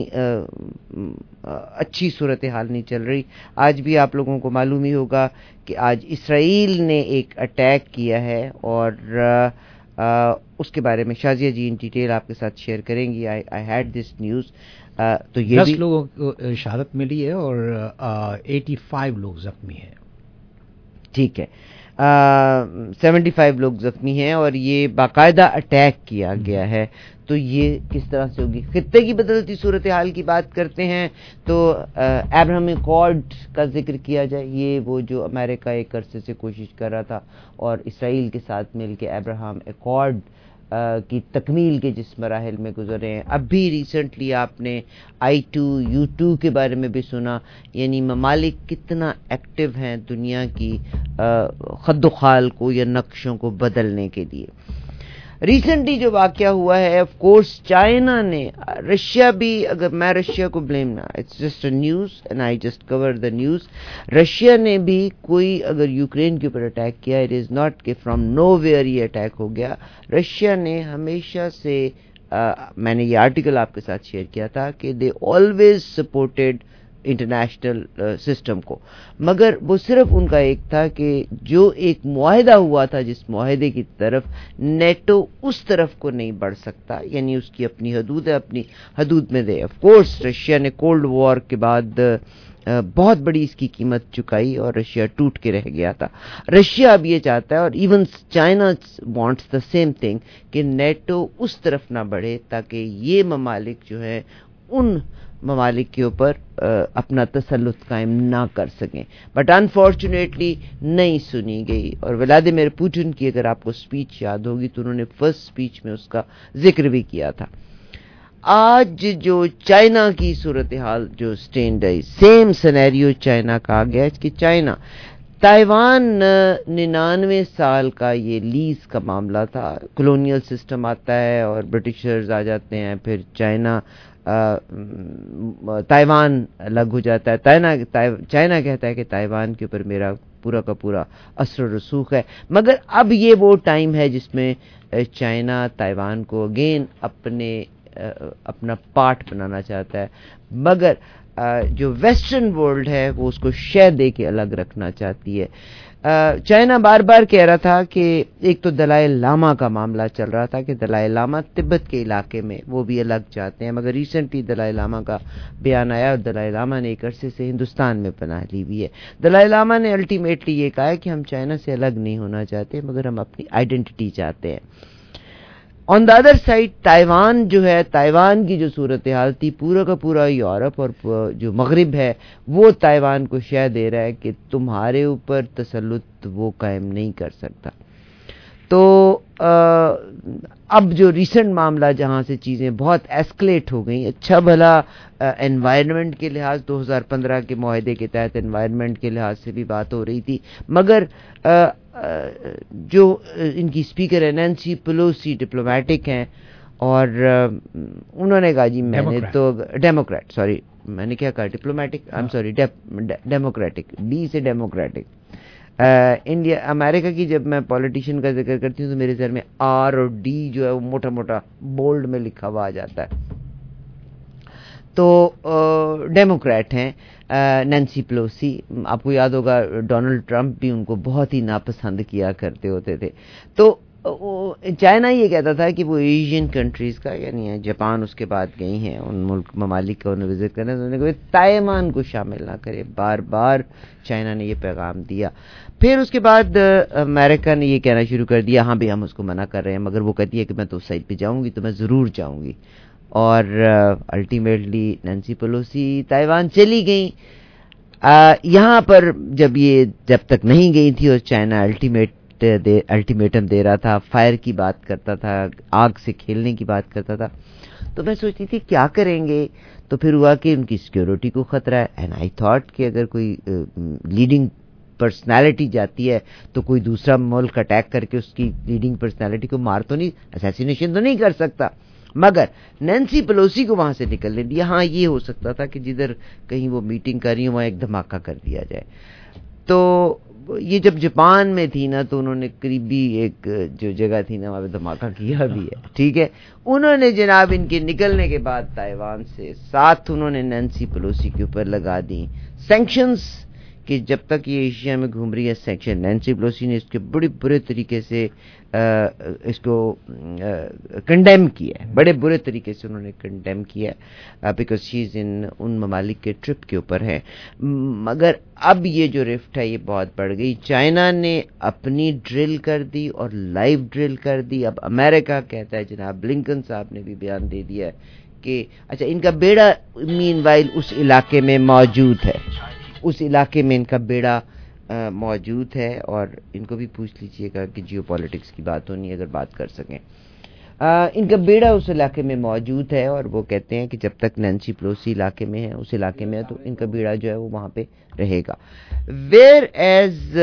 اچھی صورتحال نہیں چل رہی. آج بھی آپ لوگوں کو معلوم ہی ہوگا کہ آج اسرائیل نے ایک اٹیک کیا ہے, اور اس کے بارے میں شازیہ جی ان ڈیٹیل آپ کے ساتھ شیئر کریں گی. I had this news. تو یہ 10 لوگوں کو شہادت ملی ہے اور 85 لوگ زخمی ہیں. ٹھیک ہے, 75 لوگ زخمی ہیں, اور یہ باقاعدہ اٹیک کیا گیا ہے. تو یہ کس طرح سے ہوگی؟ خطے کی بدلتی صورتحال کی بات کرتے ہیں تو ابراہم ایکارڈ کا ذکر کیا جائے. یہ وہ جو امریکہ ایک عرصے سے کوشش کر رہا تھا اور اسرائیل کے ساتھ مل کے ابراہم ایکارڈ کی تکمیل کے جس مراحل میں گزرے ہیں. اب بھی ریسنٹلی آپ نے I2U2 کے بارے میں بھی سنا, یعنی ممالک کتنا ایکٹیو ہیں دنیا کی خد و خال کو یا نقشوں کو بدلنے کے لیے. ریسنٹلی جو واقعہ ہوا ہے, آف کورس چائنا نے, رشیا بھی, اگر میں رشیا کو بلیم نہ, it's just a news and I just cover the news. Russia نے بھی کوئی اگر یوکرین کے اوپر اٹیک کیا, اٹ از ناٹ کہ فرام نو ویئر یہ اٹیک ہو گیا. رشیا نے ہمیشہ سے, میں نے یہ آرٹیکل آپ کے ساتھ شیئر کیا تھا کہ they always supported international system کو. مگر وہ صرف ان کا ایک تھا کہ جو ایک معاہدہ ہوا تھا جس معاہدے کی طرف نیٹو اس طرف کو نہیں بڑھ سکتا, یعنی اس کی اپنی حدود ہے, اپنی حدود میں دے. آف کورس رشیا نے کولڈ وار کے بعد بہت بڑی اس کی قیمت چکائی اور رشیا ٹوٹ کے رہ گیا تھا. رشیا اب یہ چاہتا ہے اور even China wants the same thing کہ نیٹو اس طرف نہ بڑھے تاکہ یہ ممالک جو ہیں ان ممالک کے اوپر اپنا تسلط قائم نہ کر سکیں. بٹ انفارچونیٹلی نہیں سنی گئی. اور ولادیمیر پوٹن کی اگر آپ کو اسپیچ یاد ہوگی تو انہوں نے فرسٹ اسپیچ میں اس کا ذکر بھی کیا تھا. آج جو چائنا کی صورتحال جو سٹینڈ ہے, سیم سینیریو چائنا کا آ گیا کہ چائنا تائیوان 99 سال کا یہ لیز کا معاملہ تھا. کلونیل سسٹم آتا ہے اور برٹشرز آ جاتے ہیں, پھر چائنا تائیوان الگ ہو جاتا ہے. چائنا کہتا ہے کہ تائیوان کے اوپر میرا پورا کا پورا اثر و رسوخ ہے. مگر اب یہ وہ ٹائم ہے جس میں چائنا تائیوان کو اگین اپنا پارٹ بنانا چاہتا ہے, مگر جو ویسٹرن ورلڈ ہے وہ اس کو شے دے کے الگ رکھنا چاہتی ہے. چائنا بار بار کہہ رہا تھا کہ ایک تو دلائی لاما کا معاملہ چل رہا تھا کہ دلائی لاما تبت کے علاقے میں وہ بھی الگ چاہتے ہیں, مگر ریسنٹلی دلائی لاما کا بیان آیا اور دلائی لاما نے ایک عرصے سے ہندوستان میں پناہ لی ہوئی ہے. دلائی لاما نے الٹیمیٹلی یہ کہا ہے کہ ہم چائنا سے الگ نہیں ہونا چاہتے مگر ہم اپنی آئیڈینٹی چاہتے ہیں. On the other side Taiwan جو ہے, تائیوان کی جو صورتحال تھی, پورا کا پورا یورپ اور جو مغرب ہے وہ تائیوان کو شے دے رہا ہے کہ تمہارے اوپر تسلط وہ قائم نہیں کر سکتا. تو اب جو ریسنٹ معاملہ جہاں سے چیزیں بہت ایسکلیٹ ہو گئیں, اچھا بھلا انوائرمنٹ کے لحاظ 2015 کے معاہدے کے تحت انوائرمنٹ کے لحاظ سے بھی بات ہو رہی تھی, مگر جو ان کی اسپیکر ہے نینسی پیلوسی ڈپلومیٹک ہیں اور انہوں نے کہا جی میں نے تو ڈیموکریٹ, سوری میں نے کیا کہا diplomatic, I am sorry democratic, D سے ڈیموکریٹک. انڈیا امریکہ کی جب میں پولیٹیشین کا ذکر کرتی ہوں تو میرے ذہن میں آر اور ڈی جو ہے وہ موٹا موٹا بولڈ میں لکھا ہوا آ جاتا ہے. تو ڈیموکریٹ ہیں نینسی پیلوسی. آپ کو یاد ہوگا ڈونلڈ ٹرمپ بھی ان کو بہت ہی ناپسند کیا کرتے ہوتے تھے. تو چائنا یہ کہتا تھا کہ وہ ایشین کنٹریز کا, یعنی جاپان اس کے بعد گئی ہیں, ان ملک ممالک کا انہوں نے وزٹ کرنا, انہوں نے کہا تائیوان کو شامل نہ کرے. بار بار چائنا نے یہ پیغام دیا. پھر اس کے بعد امریکہ نے یہ کہنا شروع کر دیا ہاں بھی ہم اس کو منع کر رہے ہیں, مگر وہ کہتی ہے کہ میں تو اس سائڈ پہ جاؤں گی تو میں ضرور جاؤں گی. اور الٹیمیٹلی نینسی پیلوسی تائیوان چلی گئیں. یہاں پر جب تک نہیں گئی تھی اور چائنا الٹیمیٹم دے رہا تھا, فائر کی بات کرتا تھا, آگ سے کھیلنے کی بات کرتا تھا, تو میں سوچتی تھی کیا کریں گے. تو پھر ہوا کہ ان کی سیکیورٹی کو خطرہ ہے. اینڈ آئی تھاٹ کہ اگر کوئی لیڈنگ پرسنالٹی جاتی ہے تو کوئی دوسرا ملک اٹیک کر کے اس کی لیڈنگ پرسنالٹی کو مار تو نہیں, اسیسینیشن تو نہیں کر سکتا, مگر نینسی پیلوسی کو وہاں سے نکلنے دیا. ہاں یہ ہو سکتا تھا کہ جدھر کہیں وہ میٹنگ کر رہی ہوں وہاں ایک دھماکہ کر دیا جائے. تو یہ جب جاپان میں تھی نا تو انہوں نے قریبی ایک جو جگہ تھی نا وہاں پہ دھماکہ کیا بھی ہے, ٹھیک ہے. انہوں نے جناب ان کے نکلنے کے بعد تائیوان سے ساتھ انہوں نے نینسی پیلوسی کے اوپر لگا دی سینکشنز کہ جب تک یہ ایشیا میں گھوم رہی ہے سینکشن. نینسی پیلوسی نے اس کے بڑے برے طریقے سے اس کو کنڈیم کیا ہے, بڑے برے طریقے سے انہوں نے کنڈیم کیا ہے بیکاز شی از ان ممالک کے ٹرپ کے اوپر ہے. مگر اب یہ جو رفٹ ہے یہ بہت بڑھ گئی. چائنا نے اپنی ڈرل کر دی اور لائیو ڈرل کر دی. اب امریکہ کہتا ہے, جناب بلنکن صاحب نے بھی بیان دے دیا ہے کہ اچھا ان کا بیڑا مین وائل اس علاقے میں موجود ہے, اس علاقے میں ان کا بیڑا موجود ہے. اور ان کو بھی پوچھ لیجئے گا کہ جیو پالیٹکس کی بات ہونی ہے اگر بات کر سکیں. ان کا بیڑا اس علاقے میں موجود ہے اور وہ کہتے ہیں کہ جب تک نینسی پیلوسی علاقے میں ہے, اس علاقے میں ہے, تو ان کا بیڑا جو ہے وہ وہاں پہ رہے گا. ویئر ایز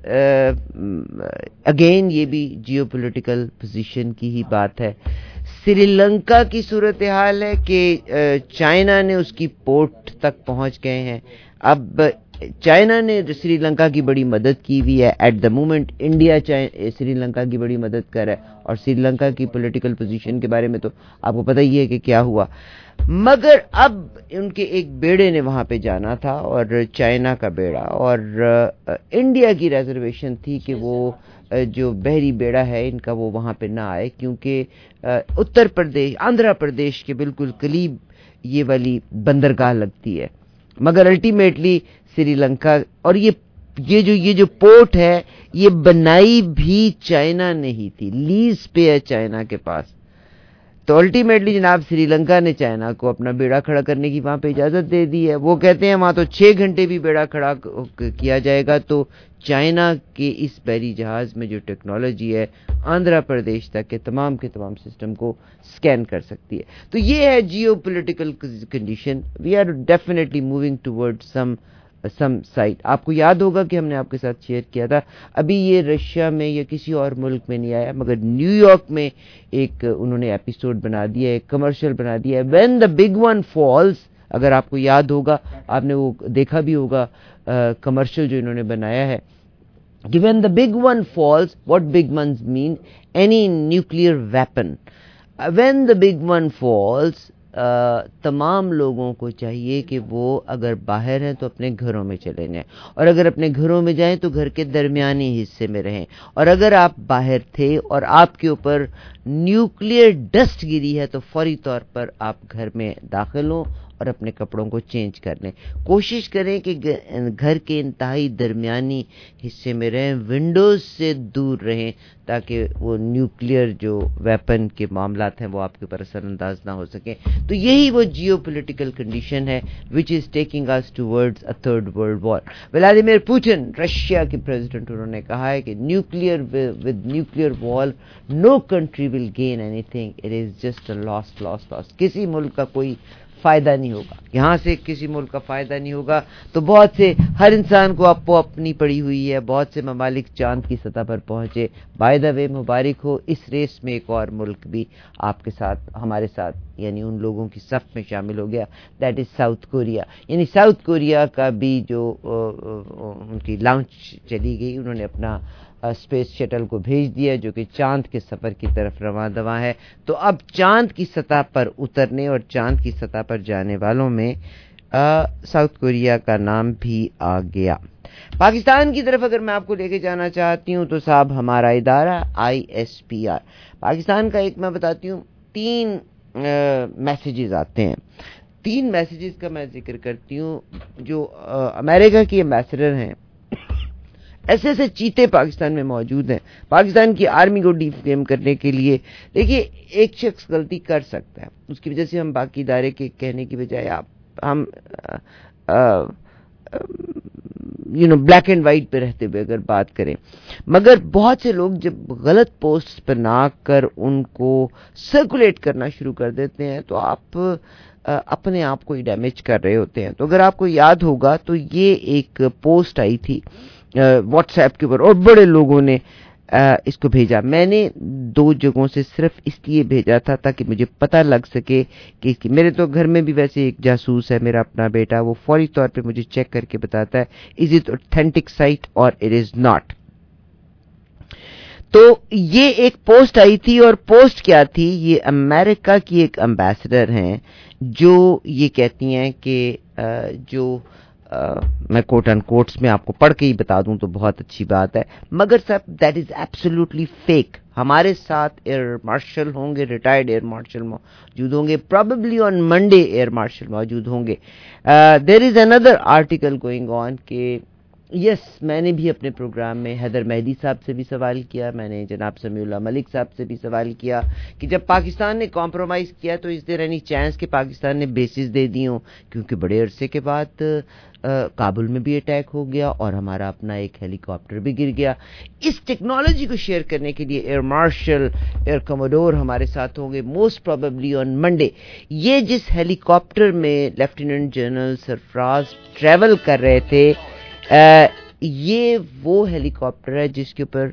اگین یہ بھی جیو پولیٹیکل پوزیشن کی ہی بات ہے. سری لنکا کی صورتحال ہے کہ چائنا نے اس کی پورٹ تک پہنچ گئے ہیں. اب चाइना ने श्रीलंका की बड़ी मदद की हुई है. At the moment India Sri Lanka की बड़ी मदद कर रहा है, और श्रीलंका की पॉलिटिकल पोजीशन के बारे में तो आपको पता ही है कि क्या हुआ. मगर अब उनके एक बेड़े ने वहां पे जाना था, और चाइना का बेड़ा, और इंडिया की रिजर्वेशन थी कि वो जो बहरी बेड़ा है इनका वो वहां पे ना आए, क्योंकि उत्तर प्रदेश, आंध्र प्रदेश के बिल्कुल करीब ये वाली बंदरगाह लगती है. मगर अल्टीमेटली श्रीलंका, और ये जो पोर्ट है ये बनाई भी चाइना ने ही थी, लीज पे है चाइना के पास. तो अल्टीमेटली जनाब श्रीलंका ने चाइना को अपना बेड़ा खड़ा करने की वहां पे इजाजत दे दी है. वो कहते हैं वहां तो 6 घंटे भी बेड़ा खड़ा किया जाएगा तो चाइना के इस बहरी जहाज में जो टेक्नोलॉजी है आंध्र प्रदेश तक के तमाम सिस्टम को स्कैन कर सकती है. तो ये है geopolitical condition. We are definitely moving toward some site. आपको याद होगा कि हमने आपके साथ शेयर किया था, अभी ये रशिया में या किसी और मुल्क में नहीं आया, मगर न्यूयॉर्क में एक उन्होंने एपिसोड बना दिया है, कमर्शियल बना दिया है, when the big one falls. अगर आपको याद होगा, आपने वो देखा भी होगा कमर्शियल जो इन्होंने बनाया है, कि when the big one falls, what big ones mean, any nuclear weapon. When the big one falls, तमाम लोगों को चाहिए कि वो अगर बाहर हैं तो अपने घरों में चले जाएं, और अगर अपने घरों में जाएं तो घर के दरमियानी हिस्से में रहें. और अगर आप बाहर थे और आपके ऊपर न्यूक्लियर डस्ट गिरी है तो फौरी तौर पर आप घर में दाखिल हों और अपने कपड़ों को चेंज कर लें. कोशिश करें कि घर के इंतहाई दरमियानी हिस्से में रहें, विंडोज से दूर रहें, ताकि वो न्यूक्लियर जो वेपन के मामलात हैं वो आपके ऊपर असरअंदाज ना हो सकें. तो यही वो जियो पोलिटिकल कंडीशन है which is taking us towards a third world war. Vladimir Putin, Russia के प्रेसिडेंट, उन्होंने कहा है कि with nuclear war no country will gain anything, it is just a loss. किसी मुल्क का कोई फायदा नहीं होगा, यहाँ से किसी मुल्क का फायदा नहीं होगा. तो बहुत से, हर इंसान को आपको अपनी पड़ी हुई है, बहुत से ममालिक चांद की सतह पर पहुंचे. बाय द वे मुबारक हो, इस रेस में एक और मुल्क भी आपके साथ, हमारे साथ, यानी उन लोगों की सफ में शामिल हो गया, दैट इज साउथ कोरिया. यानी साउथ कोरिया का भी जो उनकी लॉन्च चली गई, उन्होंने अपना स्पेस शटल को भेज दिया जो कि चांद के सफ़र की तरफ रवां दवा है. तो अब चांद की सतह पर उतरने और चांद की सतह पर जाने वालों में साउथ कोरिया का नाम भी आ गया. पाकिस्तान की तरफ अगर मैं आपको लेके जाना चाहती हूँ तो साहब हमारा इदारा ISPR पाकिस्तान का, एक मैं बताती हूँ, 3 मैसेजेस आते हैं. 3 मैसेजेस का मैं जिक्र करती हूँ. जो अमेरिका की एम्बेसडर हैं, ऐसे चीते पाकिस्तान में मौजूद हैं. पाकिस्तान की आर्मी को डिफेम करने के लिए, देखिए एक शख्स गलती कर सकता है, उसकी वजह से हम बाकी इदारे के कहने की बजाय हम ब्लैक एंड वाइट पे रहते हुए अगर बात करें, मगर बहुत से लोग जब गलत पोस्ट पर ना कर उनको सर्कुलेट करना शुरू कर देते हैं तो आप अपने आप को ही डैमेज कर रहे होते हैं. तो अगर आपको याद होगा तो ये एक पोस्ट आई थी व्हाट्सएप के ऊपर और बड़े लोगों ने इसको भेजा. मैंने 2 जगहों से सिर्फ इसलिए भेजा था ताकि मुझे पता लग सके कि मेरे तो घर में भी वैसे एक जासूस है, मेरा अपना बेटा, वो फौरी तौर पे मुझे चेक करके बताता है इज इट ऑथेंटिक साइट और इट इज नॉट. तो ये एक पोस्ट आई थी, और पोस्ट क्या थी, ये अमेरिका की एक एम्बेसडर हैं जो ये कहती हैं कि मैं कोट एंड कोट्स में आपको पढ़ के ही बता दूं तो बहुत अच्छी बात है, मगर साहब दैट इज एब्सोल्युटली फेक. हमारे साथ एयर मार्शल होंगे, रिटायर्ड एयर मार्शल मौजूद होंगे, probably on Monday air marshal मौजूद होंगे. There is another article going on के यस, मैंने भी अपने प्रोग्राम में हैदर मेहदी साहब से भी सवाल किया, मैंने जनाब समीउल्लाह मलिक साहब से भी सवाल किया कि जब पाकिस्तान ने कॉम्प्रोमाइज़ किया तो इज देयर एनी चांस कि पाकिस्तान ने बेसिस दे दी हों, क्योंकि बड़े अरसे के बाद काबुल में भी अटैक हो गया और हमारा अपना एक हेलीकॉप्टर भी गिर गया. इस टेक्नोलॉजी को शेयर करने के लिए एयर मार्शल, एयर कमोडोर हमारे साथ होंगे मोस्ट प्रोबेबली ऑन मंडे. ये जिस हेलीकॉप्टर में लेफ्टिनेंट जनरल सरफराज ट्रैवल कर रहे थे, ये वो हेलीकॉप्टर है जिसके ऊपर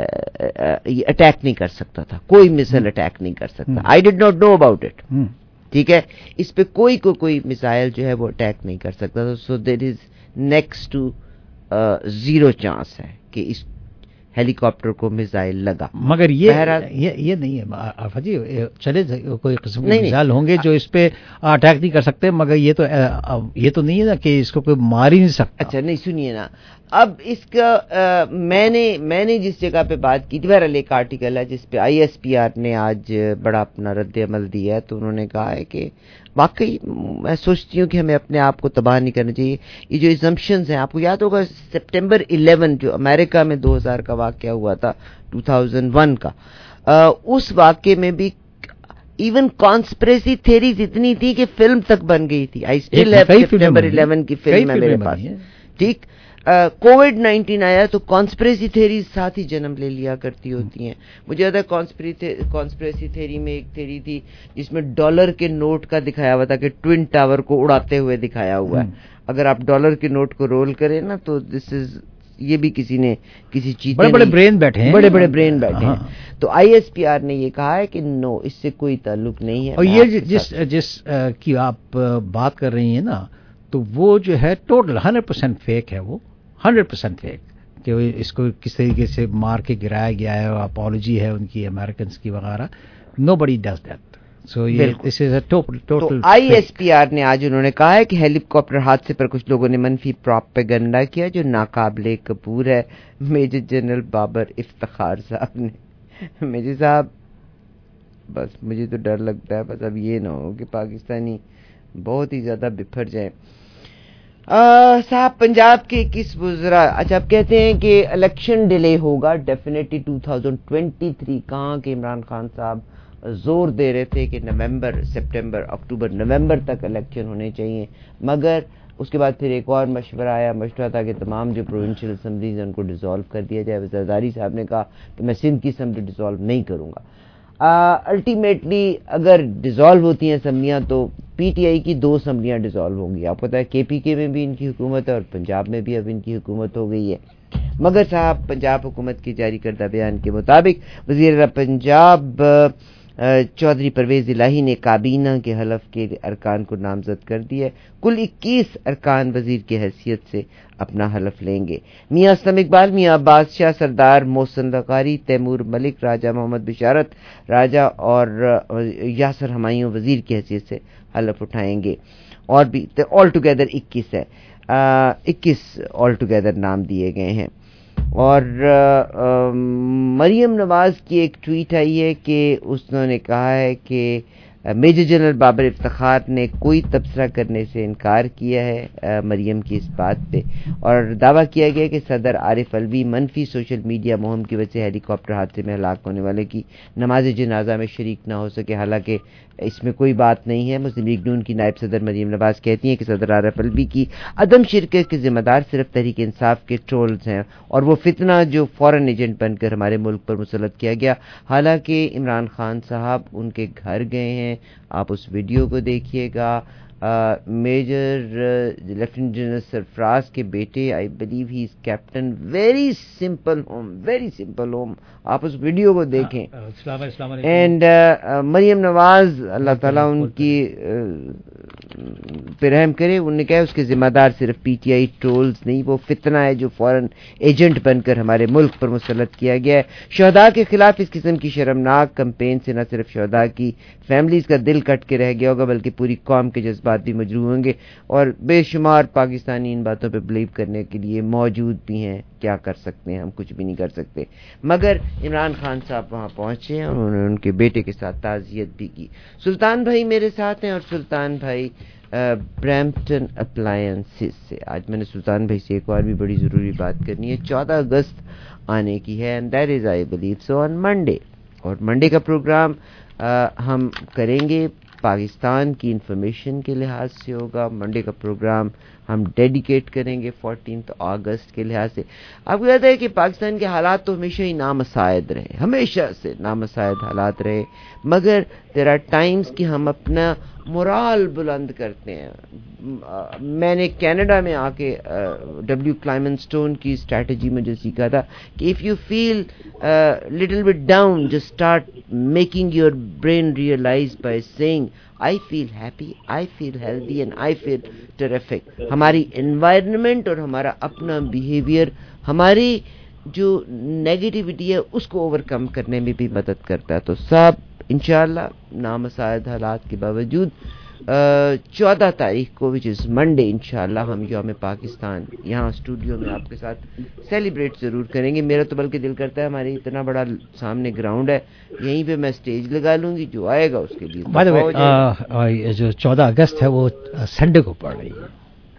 अटैक नहीं कर सकता था, कोई मिसाइल अटैक नहीं कर सकता. I did not know about it. ٹھیک ہے, اس پہ کوئی میزائل جو ہے وہ اٹیک نہیں کر سکتا. So there is next to zero chance ہے کہ اس ہیلی کاپٹر کو میزائل لگا. مگر یہ نہیں ہے آفا جی, چلے کوئی قسم کے میزائل ہوں گے جو اس پہ اٹیک نہیں کر سکتے, مگر یہ تو نہیں ہے نا کہ اس کو کوئی مار ہی نہیں سکتا. اچھا نہیں, سنیے نا, اب اس کا میں نے جس جگہ پہ بات کی تھی, بہرحال ایک آرٹیکل ہے جس پہ ISPR نے آج بڑا اپنا رد عمل دیا ہے. تو انہوں نے کہا ہے کہ واقعی میں سوچتی ہوں کہ ہمیں اپنے آپ کو تباہ نہیں کرنا چاہیے. یہ جو ایزمپشنز ہیں, آپ کو یاد ہوگا سپٹمبر 11 جو امریکہ میں 2000 کا واقعہ ہوا تھا, 2001 کا, اس واقعے میں بھی ایون کانسپریسی تھیریز اتنی تھی کہ فلم تک بن گئی تھی. آئی اسٹل ہیو سپٹمبر 11 کی فلم ہے میرے پاس. ٹھیک, کووڈ-19 آیا تو کانسپریسی تھیریز ساتھ ہی جنم لے لیا کرتی ہوتی ہیں. مجھے یاد ہے کانسپریسی تھیری میں ایک تھیری تھی جس میں ڈالر کے نوٹ کا دکھایا ہوا تھا کہ ٹوین ٹاور کو اڑاتے ہوئے دکھایا ہوا ہے. اگر آپ ڈالر کے نوٹ کو رول کریں نا تو یہ بھی کسی چیز بڑے برین بیٹھے ہیں, بڑے برین بیٹھے ہیں. تو ISPR نے یہ کہا ہے کہ نو, اس سے کوئی تعلق نہیں ہے. اور یہ جس کی آپ بات کر رہی ہیں نا, تو وہ جو ہے ٹوٹل 100% فیک ہے. وہ 100% فیک کہ اس کو کس طریقے سے مار کے گرایا گیا ہے, اور اپالوجی ہے ان کی امریکنس کی وغیرہ. Nobody does that. So this is a total. ISPR نے آج انہوں نے کہا ہے کہ ہیلی کاپٹر حادثے پر کچھ لوگوں نے منفی پروپیگنڈا کیا جو ناقابل قبول ہے. میجر جنرل بابر افتخار صاحب نے, میجر صاحب بس مجھے تو ڈر لگتا ہے بس اب یہ نہ ہو کہ پاکستانی بہت ہی زیادہ بکھر جائیں. صاحب پنجاب کے 21 وزراء, اچھا آپ کہتے ہیں کہ الیکشن ڈیلے ہوگا ڈیفینیٹلی 2023. کہاں کہ عمران خان صاحب زور دے رہے تھے کہ نومبر, سپٹمبر, اکتوبر, نومبر تک الیکشن ہونے چاہیے, مگر اس کے بعد پھر ایک اور مشورہ تھا کہ تمام جو پروونشل اسمبلیز ہیں ان کو ڈیزالو کر دیا جائے. زرداری صاحب نے کہا کہ میں سندھ کی اسمبلی ڈیزالو نہیں کروں گا. الٹیمیٹلی اگر ڈیزالو ہوتی ہیں اسمبلیاں تو PTI کی 2 اسمبلیاں ڈیزالو ہوں گی. آپ کو پتا ہے KPK میں بھی ان کی حکومت ہے اور پنجاب میں بھی اب ان کی حکومت ہو گئی ہے. مگر صاحب پنجاب حکومت کی جاری کردہ بیان کے مطابق وزیر اعلیٰ پنجاب چودھری پرویز الہی نے کابینہ کے حلف کے ارکان کو نامزد کر دیا ہے. کل 21 ارکان وزیر کی حیثیت سے اپنا حلف لیں گے. میاں اسلم اقبال, میاں عباس شاہ, سردار محسن لغاری, تیمور ملک, راجہ محمد بشارت راجہ اور یاسر ہمایوں وزیر کی حیثیت سے حلف اٹھائیں گے. اور بھی آل ٹوگیدر 21 ہے, 21 آل ٹوگیدر نام دیے گئے ہیں. اور مریم نواز کی ایک ٹویٹ آئی ہے کہ اس نے کہا ہے کہ میجر جنرل بابر افتخار نے کوئی تبصرہ کرنے سے انکار کیا ہے مریم کی اس بات پہ, اور دعویٰ کیا گیا کہ صدر عارف الوی منفی سوشل میڈیا مہم کی وجہ سے ہیلی کاپٹر حادثے میں ہلاک ہونے والے کی نماز جنازہ میں شریک نہ ہو سکے. حالانکہ اس میں کوئی بات نہیں ہے. مسلم لیگ نون کی نائب صدر مریم نواز کہتی ہیں کہ صدر عارف الوی کی عدم شرکت کے ذمہ دار صرف تحریک انصاف کے ٹرولز ہیں اور وہ فتنہ جو فورن ایجنٹ بن کر ہمارے ملک پر مسلط کیا گیا. حالانکہ عمران خان صاحب ان کے گھر گئے ہیں, آپ اس ویڈیو کو دیکھیے گا. میجر لیفٹیننٹ جنرل سرفراز کے بیٹے, I believe he is captain, very simple home, آپ اس ویڈیو کو دیکھیں. اینڈ مریم نواز اللہ تعالیٰ ان کی پہ رحم کرے, انہوں نے کہا اس کے ذمہ دار صرف PTI ٹرولز نہیں, وہ فتنہ ہے جو فورن ایجنٹ بن کر ہمارے ملک پر مسلط کیا گیا ہے. شہداء کے خلاف اس قسم کی شرمناک کمپین سے نہ صرف شہداء کی فیملیز کا دل کٹ کے رہ گیا ہوگا بلکہ پوری قوم کے جذبات بھی مجروح ہوں گے, اور بے شمار پاکستانی ان باتوں پہ بلیو کرنے کے لیے موجود بھی ہیں. کیا کر سکتے ہیں, ہم کچھ بھی نہیں کر سکتے. مگر عمران خان صاحب وہاں پہنچے ہیں اور انہوں نے ان کے بیٹے کے ساتھ تعزیت بھی کی. سلطان بھائی میرے ساتھ ہیں, اور سلطان بھائی برامپٹن اپلائنسز سے. آج میں نے سلطان بھائی سے ایک اور بھی بڑی ضروری بات کرنی ہے. 14 اگست آنے کی ہے, and that is I believe so on Monday, اور منڈے کا پروگرام ہم کریں گے پاکستان کی انفارمیشن کے لحاظ سے ہوگا. منڈے کا پروگرام ہم ڈیڈیکیٹ کریں گے 14 اگست کے لحاظ سے. آپ کو یاد ہے کہ پاکستان کے حالات تو ہمیشہ ہی نامساعد رہے, ہمیشہ سے نامساعد حالات رہے, مگر دیر آر ٹائمز کہ ہم اپنا morale बुलंद करते हैं. मैंने कनाडा में आके W. Clement Stone की स्ट्रैटेजी में जो सीखा था कि if you feel little bit down, just start making your brain realize by saying I feel happy, I feel healthy and I feel terrific. हमारी environment और हमारा अपना behavior हमारी जो नेगेटिविटी है उसको ओवरकम करने में भी मदद करता है. तो साहब इंशाल्लाह नामसायद हालात के बावजूद 14 तारीख को विच इज़ मंडे इंशाल्लाह हम यौम पाकिस्तान यहाँ स्टूडियो में आपके साथ सेलिब्रेट ज़रूर करेंगे. मेरा तो बल्कि दिल करता है हमारे इतना बड़ा सामने ग्राउंड है, यहीं पे मैं स्टेज लगा लूँगी, जो आएगा उसके लिए. बाय द वे जो 14 अगस्त है वो संडे को पड़ रही है.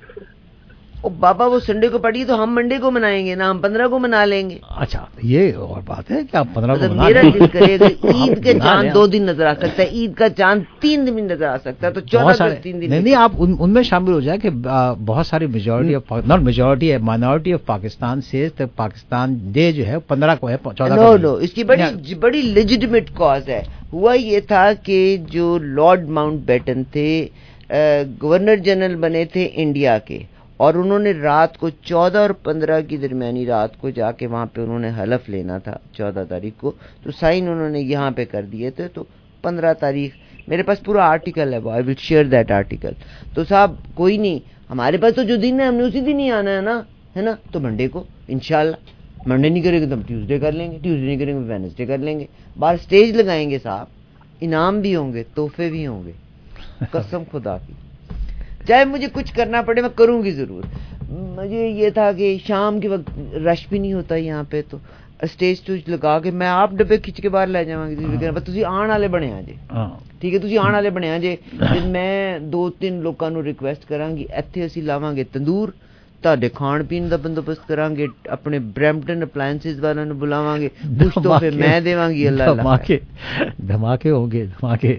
ओ बाबा वो संडे को पड़ी तो हम मंडे को मनाएंगे ना, हम 15 को मना लेंगे. अच्छा ये और बात है कि आप 15 को मना मेरा दिल करेगा. ईद के चांद 2 दिन नजर आ सकता है, ईद का चांद 3 दिन नजर आ सकता है, तो 14 को 3 दिन नहीं आप उनमें शामिल हो जाए कि बहुत सारी मेजोरिटी ऑफ नॉट मेजोरिटी है माइनॉरिटी ऑफ पाकिस्तान से तो पाकिस्तान डे जो है 15 को है 14 नो इसकी बड़ी लेजिटिमेट कॉज है. हुआ ये था कि जो लॉर्ड माउंटबेटन थे गवर्नर जनरल बने थे इंडिया के, और उन्होंने रात को 14 और 15 की दरमियानी रात को जाके वहाँ पे उन्होंने हलफ लेना था 14 तारीख को, तो साइन उन्होंने यहाँ पे कर दिए थे. तो 15 तारीख मेरे पास पूरा आर्टिकल है, वो I will share that article. तो साहब कोई नहीं, हमारे पास तो जो दिन है हमने उसी दिन ही आना है ना. तो मंडे को इंशाल्लाह, मंडे नहीं करेंगे तो हम ट्यूसडे कर लेंगे, ट्यूसडे नहीं करेंगे तो वेडनेसडे कर लेंगे. बाहर स्टेज लगाएंगे साहब, इनाम भी होंगे, तोहफे भी होंगे, कसम खुदा की. चाहे मुझे कुछ करना पड़े मैं करूंगी जरूर. मुझे ये था कि शाम के वक्त रश भी नहीं होता यहाँ पे, तो स्टेज टूज लगा के मैं आप डब्बे खिंच के बाहर ले जावांगी. ਤੁਸੀਂ ਆਣ ਵਾਲੇ ਬਣੇ ਆ ਜੇ, ਠੀਕ ਹੈ ਤੁਸੀਂ ਆਣ ਵਾਲੇ ਬਣੇ ਆ ਜੇ. ਤੇ ਮੈਂ 2-3 ਲੋਕਾਂ ਨੂੰ ਰਿਕੁਐਸਟ ਕਰਾਂਗੀ, ਇੱਥੇ ਅਸੀਂ ਲਾਵਾਂਗੇ ਤੰਦੂਰ, ਤੁਹਾਡੇ ਖਾਣ ਪੀਣ ਦਾ ਬੰਦੋਬਸਤ ਕਰਾਂਗੇ, ਆਪਣੇ ਬ੍ਰੈਂਪਟਨ ਅਪਲਾਇੰਸਸ ਵਾਲਿਆਂ ਨੂੰ ਬੁਲਾਵਾਂਗੇ, ਕੁਝ ਤੋਹਫੇ ਮੈਂ ਦੇਵਾਂਗੀ. ਅੱਲਾਹ धमाके होंगे धमाके.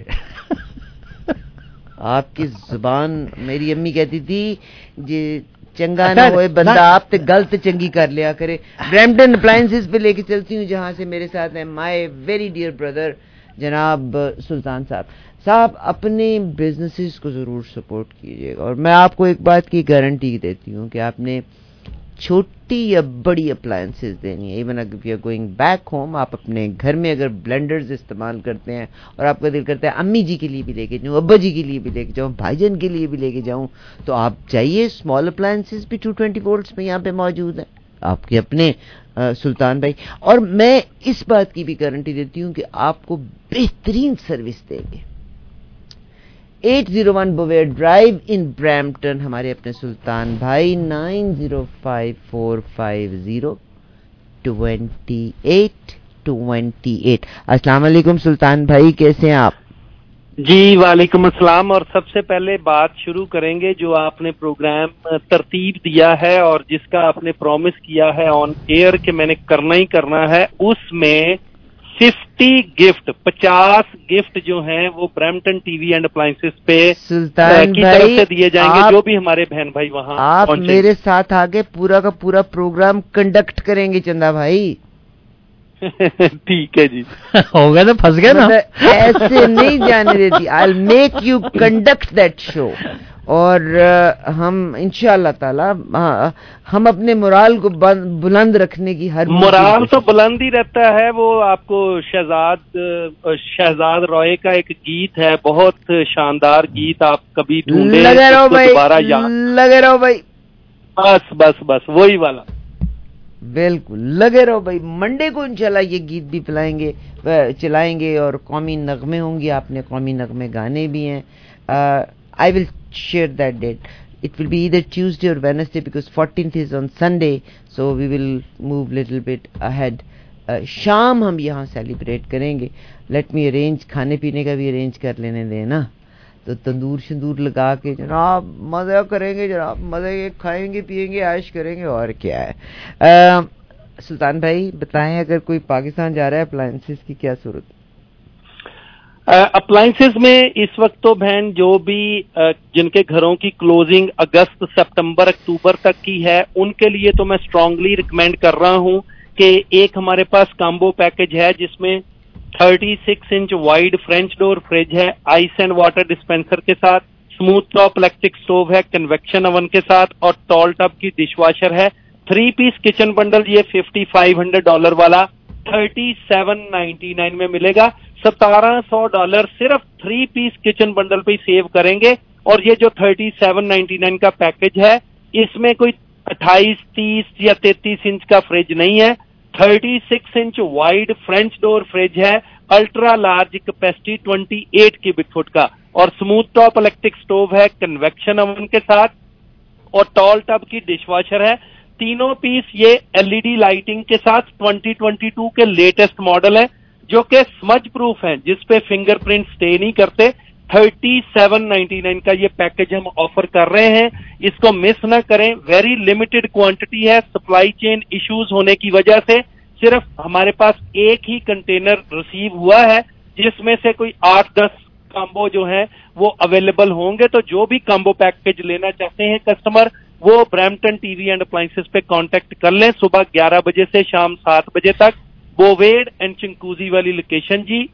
आपकी जुबान, मेरी अम्मी कहती थी जे चंगा ना होए बंदा आप ते गलत चंगी कर लिया करे. ब्रैम्पटन अप्लायंसेस पे लेके चलती हूँ जहाँ से मेरे साथ है माय वेरी डियर ब्रदर जनाब सुल्तान साहब अपने बिजनेसेस को ज़रूर सपोर्ट कीजिएगा. और मैं आपको एक बात की गारंटी देती हूँ कि आपने छोटी या बड़ी अप्लायंसेस देनी है. इवन अगर you are going back home, आप अपने घर में अगर ब्लेंडर्स इस्तेमाल करते हैं और आपका दिल करता है अम्मी जी के लिए भी लेके जाऊँ, अब्बा जी के लिए भी लेके जाऊँ, भाईजान के लिए भी लेके जाऊँ, तो आप जाइए. स्मॉल अप्लायंसेस भी 220 वोल्ट्स में यहाँ पे मौजूद है, आपके अपने सुल्तान भाई. और मैं इस बात की भी गारंटी देती हूँ कि आपको बेहतरीन सर्विस देंगे. 801 बोवेयर ड्राइव इन ब्रैम्पटन, हमारे अपने सुल्तान भाई. 9054502828. अस्सलाम वालेकुम सुल्तान भाई, कैसे हैं आप? जी वालेकुम अस्सलाम. और सबसे पहले बात शुरू करेंगे जो आपने प्रोग्राम तरतीब दिया है और जिसका आपने प्रॉमिस किया है ऑन एयर कि मैंने करना ही करना है, उसमें 50 गिफ्ट जो हैं वो ब्रैम्पटन टीवी एंड अप्लायंसेस पे सुल्तान की भाई तरफ से दिए जाएंगे. जो भी हमारे बहन भाई वहाँ आप मेरे साथ आके पूरा का पूरा प्रोग्राम कंडक्ट करेंगे चंदा भाई. ठीक है जी. हो गया तो फंस गया ना. ऐसे नहीं जाने देती. I will make you conduct that show. और हम इंशाअल्लाह ताला हम अपने मोराल को बुलंद रखने की हर मोराल तो बुलंद ही रहता है. वो आपको शहजाद रॉय का एक गीत है, बहुत शानदार गीत, आप कभी ढूंढे लगे रहो भाई, लगे रहो भाई, बस वही वाला. बिल्कुल लगे रहो भाई. मंडे को इंशाल्लाह ये गीत भी चलाएंगे और कौमी नगमे होंगे. आपने कौमी नगमे गाने भी हैं. I will share that date. It will be either Tuesday or Wednesday because 14th is on Sunday, so we will move little bit ahead. शाम हम यहाँ सेलिब्रेट करेंगे. लेट मी अरेंज, खाने पीने का भी अरेंज कर लेने दें ना. तो तंदूर शंदूर लगा के जनाब मज़ा करेंगे, जनाब मज़े खाएंगे पिएंगे ऐश करेंगे. और क्या है सुल्तान भाई बताएं, अगर कोई पाकिस्तान जा रहा है अप्लायंसेस की क्या सूरत? अप्लायंसेस में इस वक्त तो बहन जो भी जिनके घरों की क्लोजिंग अगस्त सितंबर अक्टूबर तक की है, उनके लिए तो मैं स्ट्रांगली रिकमेंड कर रहा हूं कि एक हमारे पास कॉम्बो पैकेज है जिसमें 36 inch wide French door fridge है आइस एंड वाटर डिस्पेंसर के साथ, स्मूथ टॉप इलेक्ट्रिक स्टोव है कन्वेक्शन ओवन के साथ, और टॉल टब की डिशवॉशर है। 3 पीस किचन बंडल ये $5,500 वाला $37.99 में मिलेगा। $1,700 सिर्फ 3 पीस किचन बंडल पे ही सेव करेंगे। और ये जो $37.99 का पैकेज है इसमें कोई 28, 30 या 33 इंच का फ्रिज नहीं है। 36 inch wide French door fridge है, ultra large capacity 28 cubic foot का, और स्मूथ टॉप इलेक्ट्रिक स्टोव है कन्वेक्शन ओवन के साथ, और टॉल टब की डिशवॉशर है। तीनों पीस ये एलईडी लाइटिंग के साथ 2022 के लेटेस्ट मॉडल है जो कि स्मज प्रूफ है, जिसपे फिंगरप्रिंट स्टे नहीं करते। $37.99 का ये पैकेज हम ऑफर कर रहे हैं, इसको मिस ना करें। वेरी लिमिटेड क्वांटिटी है, सप्लाई चेन इश्यूज होने की वजह से सिर्फ हमारे पास एक ही कंटेनर रिसीव हुआ है, जिसमें से कोई 8-10 कॉम्बो जो है वो अवेलेबल होंगे। तो जो भी कॉम्बो पैकेज लेना चाहते हैं कस्टमर, वो ब्रैम्पटन टीवी एंड अप्लायंसेस पे कांटेक्ट कर लें सुबह 11 बजे से शाम 7 बजे तक। बोवेड एंड चिंकूजी वाली लोकेशन जी।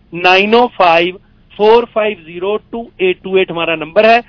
905-450-2828 हमारा नंबर है,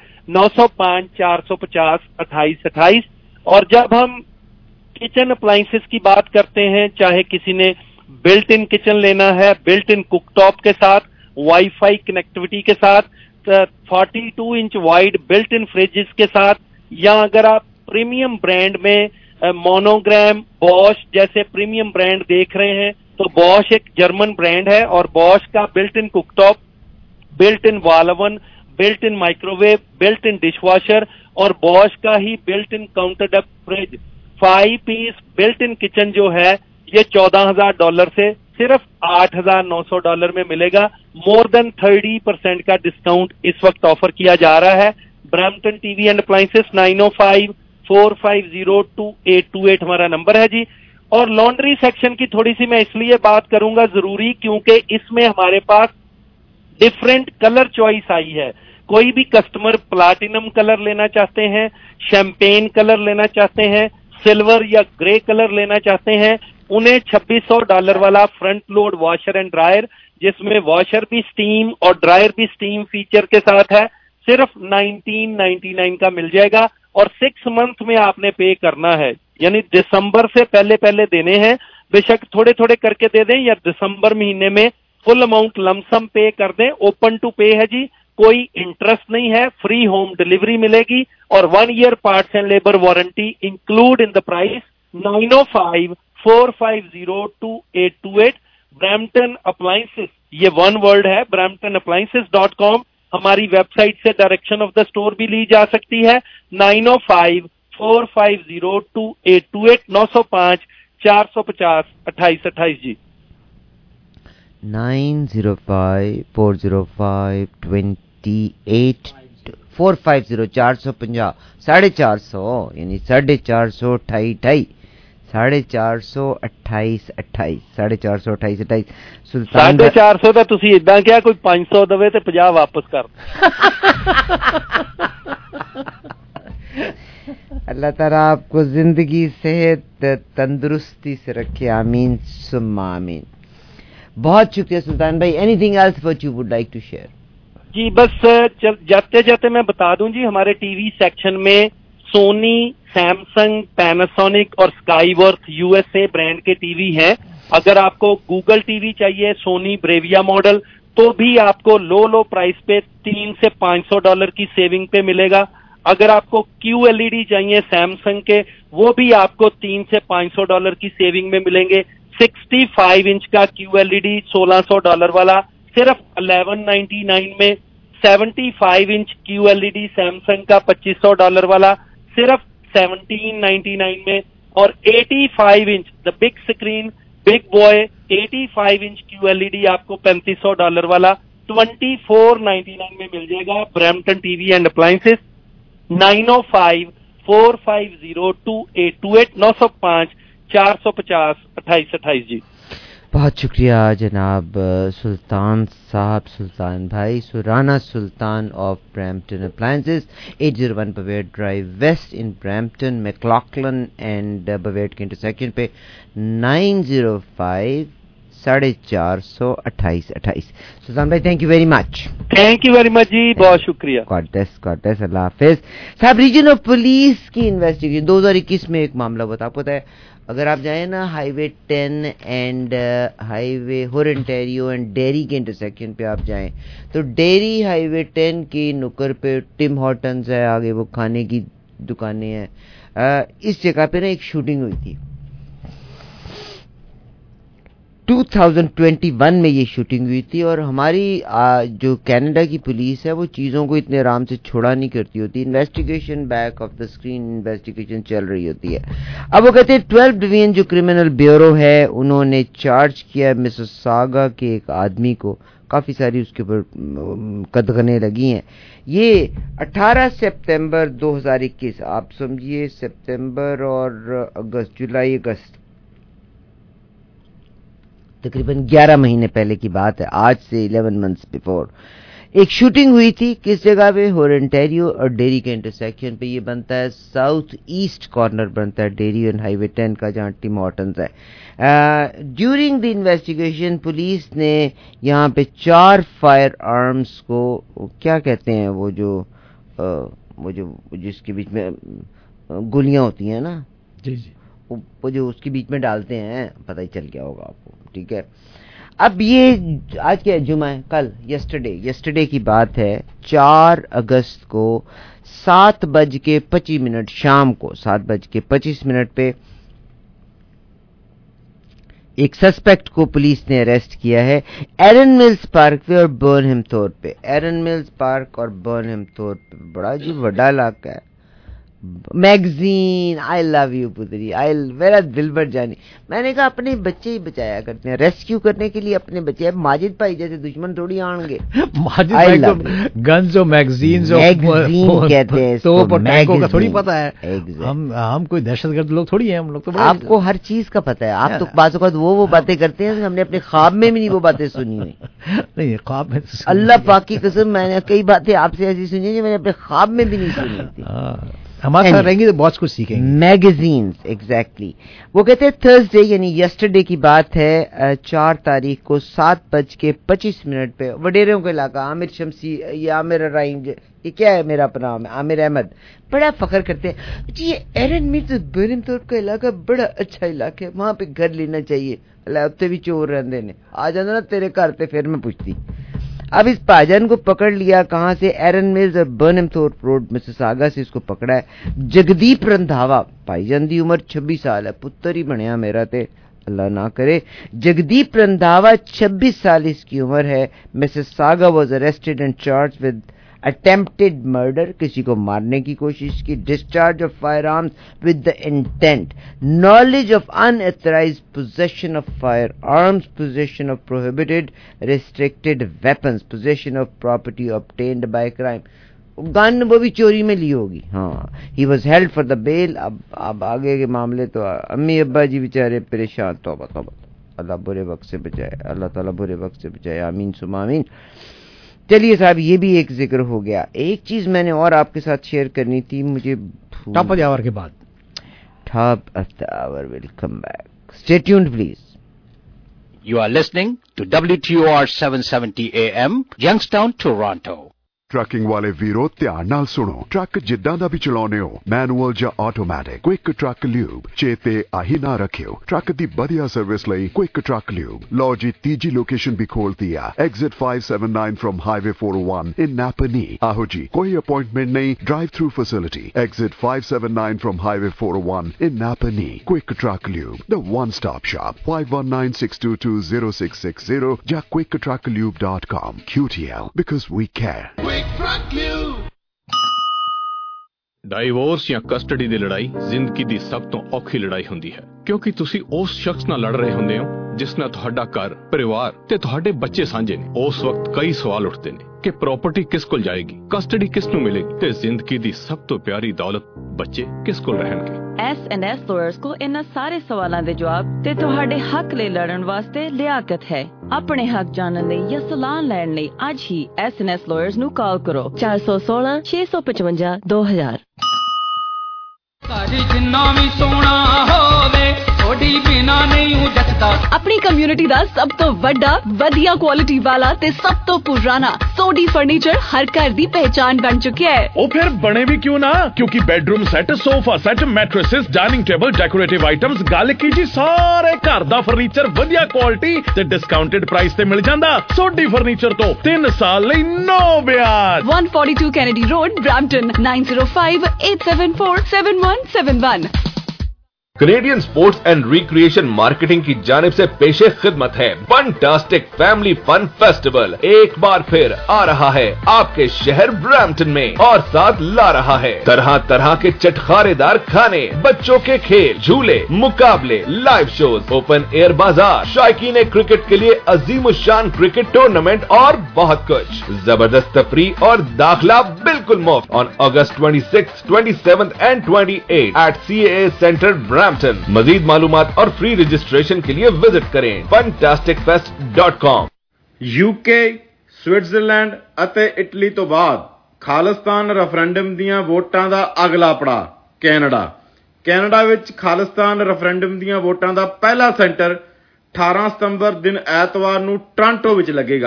905-450-2828। और जब हम किचन अप्लायंसेस की बात करते हैं, चाहे किसी ने बिल्ट इन किचन लेना है, बिल्ट इन कुकटॉप के साथ, वाईफाई कनेक्टिविटी के साथ, 42 inch wide built in fridge के साथ, या अगर आप प्रीमियम ब्रांड में मोनोग्राम, बॉश जैसे प्रीमियम ब्रांड देख रहे हैं, तो बॉश एक जर्मन ब्रांड है और बॉश का built in cooktop, built in wall oven, built in microwave, built in dishwasher और बॉश का ही built in counter top fridge 5 piece built in kitchen जो है ये $14,000 से सिर्फ $8,900 में मिलेगा। मोर देन 30% का डिस्काउंट इस वक्त ऑफर किया जा रहा है। ब्रैम्पटन टीवी एंड अप्लायंसेस 905-450-2828 हमारा नंबर है जी। और लॉन्ड्री सेक्शन की थोड़ी सी मैं इसलिए बात करूंगा जरूरी, क्योंकि इसमें हमारे पास डिफरेंट कलर चॉइस आई है। कोई भी कस्टमर प्लैटिनम कलर लेना चाहते हैं, शैंपेन कलर लेना चाहते हैं, सिल्वर या ग्रे कलर लेना चाहते हैं, उन्हें $2,600 वाला front load washer and dryer, जिसमें वॉशर भी स्टीम और ड्रायर भी स्टीम फीचर के साथ है, सिर्फ $19.99 का मिल जाएगा। और 6 मंथ में आपने पे करना है, यानी दिसंबर से पहले पहले देने हैं। बेशक थोड़े थोड़े करके दे दें या दिसंबर महीने में फुल अमाउंट लमसम पे कर दें। ओपन टू पे है जी, कोई इंटरेस्ट नहीं है, फ्री होम डिलीवरी मिलेगी और 1 year parts and labour warranty include in the price. 905-450-2828 Brampton appliances, ये वन वर्ड है, bramptonappliances.com। हमारी वेबसाइट से डायरेक्शन ऑफ द स्टोर भी ली जा सकती है। 905-450-2828 905-450-2828 जी। 905-405-28 450 450 450 यानी 450 428 428 सुल्तान 450 ਤਾਂ ਤੁਸੀਂ ਇਦਾਂ ਕਿਹਾ ਕੋਈ 500 ਦੇਵੇ ਤੇ 50 ਵਾਪਸ ਕਰ। अल्लाह ताला आपको जिंदगी सेहत तंदुरुस्ती से रखे, आमीन सुम्मा आमीन। बहुत शुक्रिया सुल्तान भाई। Anything else what you would like to share? जी बस जाते जाते मैं बता दूं जी, हमारे टीवी सेक्शन में सोनी, सैमसंग, पैनासोनिक और स्काईवर्थ यूएसए ब्रांड के टीवी हैं। अगर आपको गूगल टीवी चाहिए सोनी ब्रेविया मॉडल, तो भी आपको लो प्राइस पे $300 से $500 की सेविंग पे मिलेगा। अगर आपको QLED चाहिए सैमसंग के, वो भी आपको $300 से $500 की सेविंग में मिलेंगे। 65 इंच का QLED $1,600 वाला सिर्फ $1199 में, 75 इंच QLED सैमसंग का $2,500 वाला सिर्फ $1799 में, और 85 inch the big screen big boy 85 inch QLED आपको $3,500 वाला $2499 में मिल जाएगा। ब्रैम्पटन टीवी एंड अप्लायंसेस 905-450-2828 905-450-2828 जी। बहुत शुक्रिया जनाब सुल्तान साहब, सुल्तान भाई, Surana Sultan of Brampton appliances, 801 Bovaird drive west in Brampton, McLaughlin and Bovaird के इंटरसेक्शन पे 905 428 सुल्तान भाई, thank you very much. Thank you very much जी, बहुत शुक्रिया। गॉड ब्लेस, अल्लाह हाफिज। साहब, रीजन ऑफ पुलिस की इन्वेस्टिगेशन 2021 में एक मामला बता, आपको पता है, अगर आप जाए ना highway 10 and highway Hurontario and Derry के इंटरसेक्शन पे आप जाएं, तो डेरी हाईवे 10 की नुक्कड़ पे टिम हॉर्टन्स है, आगे वो खाने की दुकानें हैं। इस जगह पे ना एक शूटिंग हुई थी 2021 में, ये शूटिंग हुई थी। और हमारी जो कनाडा की पुलिस है वो चीज़ों को इतने आराम से छोड़ा नहीं करती होती। Investigation back of the screen investigation चल रही होती है। अब वो कहते हैं 12 डिवीजन जो क्रिमिनल ब्यूरो है उन्होंने चार्ज किया मिसिसागा के एक आदमी को, काफ़ी सारी उसके ऊपर कदगने लगी हैं। ये 18 सितंबर 2021, आप समझिए सितंबर और अगस्त, जुलाई अगस्त, तकरीबन 11 महीने पहले की बात है, आज से 11 मंथ्स बिफोर। एक शूटिंग हुई थी किस जगह पे, होरेंटेरियो और डेरी के इंटरसेक्शन पे। ये बनता है साउथ ईस्ट कॉर्नर बनता है डेरी एंड हाईवे 10 का, जहाँ टिम हॉर्टन्स है। ड्यूरिंग द इन्वेस्टिगेशन पुलिस ने यहाँ पे 4 फायर आर्म्स को, क्या कहते हैं वो जो जिसके बीच में गोलियां होती हैं ना, जी जी, वो जो उसके बीच में डालते हैं, पता ही चल गया होगा आपको, ठीक है। अब ये आज क्या जुमा है, कल यस्टरडे की बात है, 4 अगस्त को 7:25 शाम को 7:25 पे एक सस्पेक्ट को पुलिस ने अरेस्ट किया है एरन मिल्स पार्क पे और बर्नहम थोर्प पे। एरन मिल्स पार्क और बर्नहम थोर्प पे बड़ा जी बड़ा इलाका है। मैगजीन, आई लव यू पुतरी, मेरा दिल भर जानी। मैंने कहा अपने बच्चे ही बचाया करते हैं, रेस्क्यू करने के लिए अपने बच्चे। अब माजिद भाई जैसे दुश्मन थोड़ी आएंगे। माजिद भाई को गन्स और मैगजीन कहते हैं, तो टैंकों का थोड़ी पता है। हम कोई दहशतगर्द लोग थोड़ी हैं, हम लोग तो आपको हर चीज का पता है। आप तो बाज़ औक़ात वो बातें करते हैं, हमने अपने ख्वाब में भी नहीं वो बातें सुनी हुई। नहीं, ख्वाब में अल्लाह पाक की कसम, मैंने कई बातें आपसे ऐसी सुनी जो मैंने अपने ख्वाब में भी नहीं सुनी थी। हमारे साथ रहेंगे तो बहुत कुछ सीखेंगे। Magazines, exactly. वो कहते हैं थर्सडे यानी यस्टरडे की बात है, 4 तारीख को 7:25 पे वडेरों का इलाका, आमिर शमसी या आमिर राइम, ये क्या है मेरा अपना नाम है, आमिर अहमद, बड़ा फख्र करते हैं जी ये एरन मिल्स बर्नहम थोर्प का इलाका बड़ा अच्छा इलाका है, वहां पे घर लेना चाहिए। अल्लाह उत्ते भी चोर रहंदे ने, आ जाना ना तेरे घर पे, फिर मैं पूछती। अब इस भाईजान को पकड़ लिया, कहां से, एरन मिल्स और बर्नहम थोर्प रोड मिसिसागा से इसको पकड़ा है जगदीप रंधावा। भाईजान दी उम्र 26 साल है, पुत्र ही बनया मेरा ते, अल्लाह ना करे। जगदीप रंधावा 26 साल इसकी उम्र है। Mississauga was arrested and charge with attempted murder, किसी को मारने की कोशिश की, discharge of firearms with the intent, knowledge of unauthorised possession of firearms, possession of prohibited restricted weapons, possession of property obtained by crime. Gun वो भी चोरी में ली होगी। हाँ, he was held for the bail. अब आगे के मामले तो अम्मी अब्बा जी बेचारे परेशान, तौबा तौबा, अल्लाह बुरे वक्त से बचाए, अल्लाह ताला बुरे वक्त से बचाए, आमीन सुम्मा आमीन। चलिए साहब, ये भी एक जिक्र हो गया। एक चीज मैंने और आपके साथ शेयर करनी थी, मुझे टॉप ऑफ द आवर के बाद। Top of the hour will come back, stay tuned please. You are listening to WTOR 770 AM, Youngstown, Toronto. Trucking वाले वीरो ध्यान नाल सुनो। ट्रक जिद्दां दा भी चलाउने हो, मैनुअल ਜਾਂ ਆਟੋਮੈਟਿਕ, क्विक ट्रक ल्यूब चेते आही ना रखियो। ट्रक दी बढ़िया सर्विस लई क्विक ट्रक ल्यूब। लो जी तीजी लोकेशन भी खोल दिया, exit 579 from highway 401 in Napanee. आहो जी, कोई अपॉइंटमेंट नहीं, drive through facility, exit 579 from highway 401 in Napanee. Quick truck lube, the one stop shop, 5196220660 या quicktrucklube.com। QTL, because we care। Divorce ਜਾਂ ਕਸਟਡੀ ਦੀ ਲੜਾਈ ਜ਼ਿੰਦਗੀ ਦੀ ਸਭ ਤੋਂ ਔਖੀ ਲੜਾਈ ਹੁੰਦੀ ਹੈ, ਕਿਉਂਕਿ ਤੁਸੀਂ ਉਸ ਸ਼ਖਸ ਨਾਲ ਲੜ ਰਹੇ ਹੁੰਦੇ ਹੋ ਜਿਸ ਨਾਲ ਤੁਹਾਡਾ ਘਰ, ਪਰਿਵਾਰ ਤੇ ਤੁਹਾਡੇ ਬੱਚੇ ਸਾਂਝੇ ਨੇ। ਉਸ ਵਕਤ ਕਈ ਸਵਾਲ ਉੱਠਦੇ ਨੇ ਕਿ ਪ੍ਰਾਪਰਟੀ ਕਿਸ ਕੋਲ ਜਾਏਗੀ, ਕਸਟਡੀ ਕਿਸ ਨੂੰ ਮਿਲੇਗੀ ਤੇ ਜ਼ਿੰਦਗੀ ਦੀ ਸਭ ਤੋਂ ਪਿਆਰੀ ਦੌਲਤ ਬੱਚੇ ਕਿਸ ਕੋਲ ਰਹਿਣਗੇ। S&S ਲਾਇਰਸ ਕੋਲ ਇਹਨਾਂ ਸਾਰੇ ਸਵਾਲਾਂ ਦੇ ਜਵਾਬ ਤੇ ਤੁਹਾਡੇ ਹੱਕ ਲਈ ਲੜਨ ਵਾਸਤੇ ਲਿਆਕਤ ਹੈ। ਆਪਣੇ ਹੱਕ ਜਾਣਨ ਲਈ ਜਾਂ ਸਲਾਹ ਲੈਣ ਲਈ ਅੱਜ ਹੀ S&S ਲਾਇਰਸ ਨੂੰ ਕਾਲ ਕਰੋ 416 655 2000। ਸਾਡੀ ਜਿੰਨਾ ਵੀ ਸੋਹਣਾ ਹੋਵੇ ਥੋੜੀ ਕੋਈ ਬਿਨਾ ਨਹੀਂ ਹੂੰ ਜੱਟਦਾ। ਆਪਣੀ ਕਮਿਊਨਿਟੀ ਦਾ ਸਭ ਤੋਂ ਵੱਡਾ ਵਧੀਆ ਕੁਆਲਿਟੀ ਵਾਲਾ ਤੇ ਸਭ ਤੋਂ ਪੁਰਾਣਾ ਸੋਡੀ ਫਰਨੀਚਰ ਹਰ ਘਰ ਦੀ ਪਹਿਚਾਨ ਬਣ ਚੁੱਕਿਆ ਹੈ। ਉਹ ਫਿਰ ਬਣੇ ਵੀ ਕਿਉਂ ਨਾ, ਕਿਉਂਕਿ bedroom set, sofa set, mattresses, dining table, decorative items, ਗੱਲ ਕੀ ਜੀ ਸਾਰੇ ਘਰ ਦਾ ਫਰਨੀਚਰ ਵਧੀਆ ਕੁਆਲਿਟੀ ਤੇ ਡਿਸਕਾਊਂਟਡ ਪ੍ਰਾਈਸ ਤੇ ਮਿਲ ਜਾਂਦਾ। ਸੋਡੀ ਫਰਨੀਚਰ ਤੋਂ 3 ਸਾਲ ਲਈ ਨੋ ਵਿਆਜ। 142 Kennedy road, Brampton 9058747171। Canadian sports and recreation marketing की जानिब से पेशे खिदमत है फंटास्टिक फैमिली फन फेस्टिवल। एक बार फिर आ रहा है आपके शहर ब्रैम्पटन में और साथ ला रहा है तरह तरह के चटखारेदार खाने, बच्चों के खेल, झूले, मुकाबले, लाइव शोज, ओपन एयर बाजार, शायकीन क्रिकेट के लिए अजीमुशान क्रिकेट टूर्नामेंट और बहुत कुछ। जबरदस्त तफरीह और दाखिला बिल्कुल मुफ्त on August 26, 27 and 28 at CAA centre Brampton. मजीद मालूमात और फ्री रजिस्ट्रेशन के लिए विजिट करें fantasticfest.com। UK, ਸਵਿਟਜ਼ਰਲੈਂਡ ਅਤੇ ਇਟਲੀ ਤੋਂ ਬਾਅਦ ਖਾਲਿਸਤਾਨ ਰੈਫਰੈਂਡਮ ਦੀਆਂ ਵੋਟਾਂ ਦਾ ਅਗਲਾ ਪੜਾਅ ਕੈਨੇਡਾ। ਕੈਨੇਡਾ ਵਿੱਚ ਖਾਲਿਸਤਾਨ ਰੈਫਰੈਂਡਮ ਦੀਆਂ ਵੋਟਾਂ ਦਾ ਪਹਿਲਾ ਸੈਂਟਰ 18 ਸਤੰਬਰ ਦਿਨ ਐਤਵਾਰ ਨੂੰ ਟੋਰਾਂਟੋ ਵਿੱਚ ਲੱਗੇਗਾ।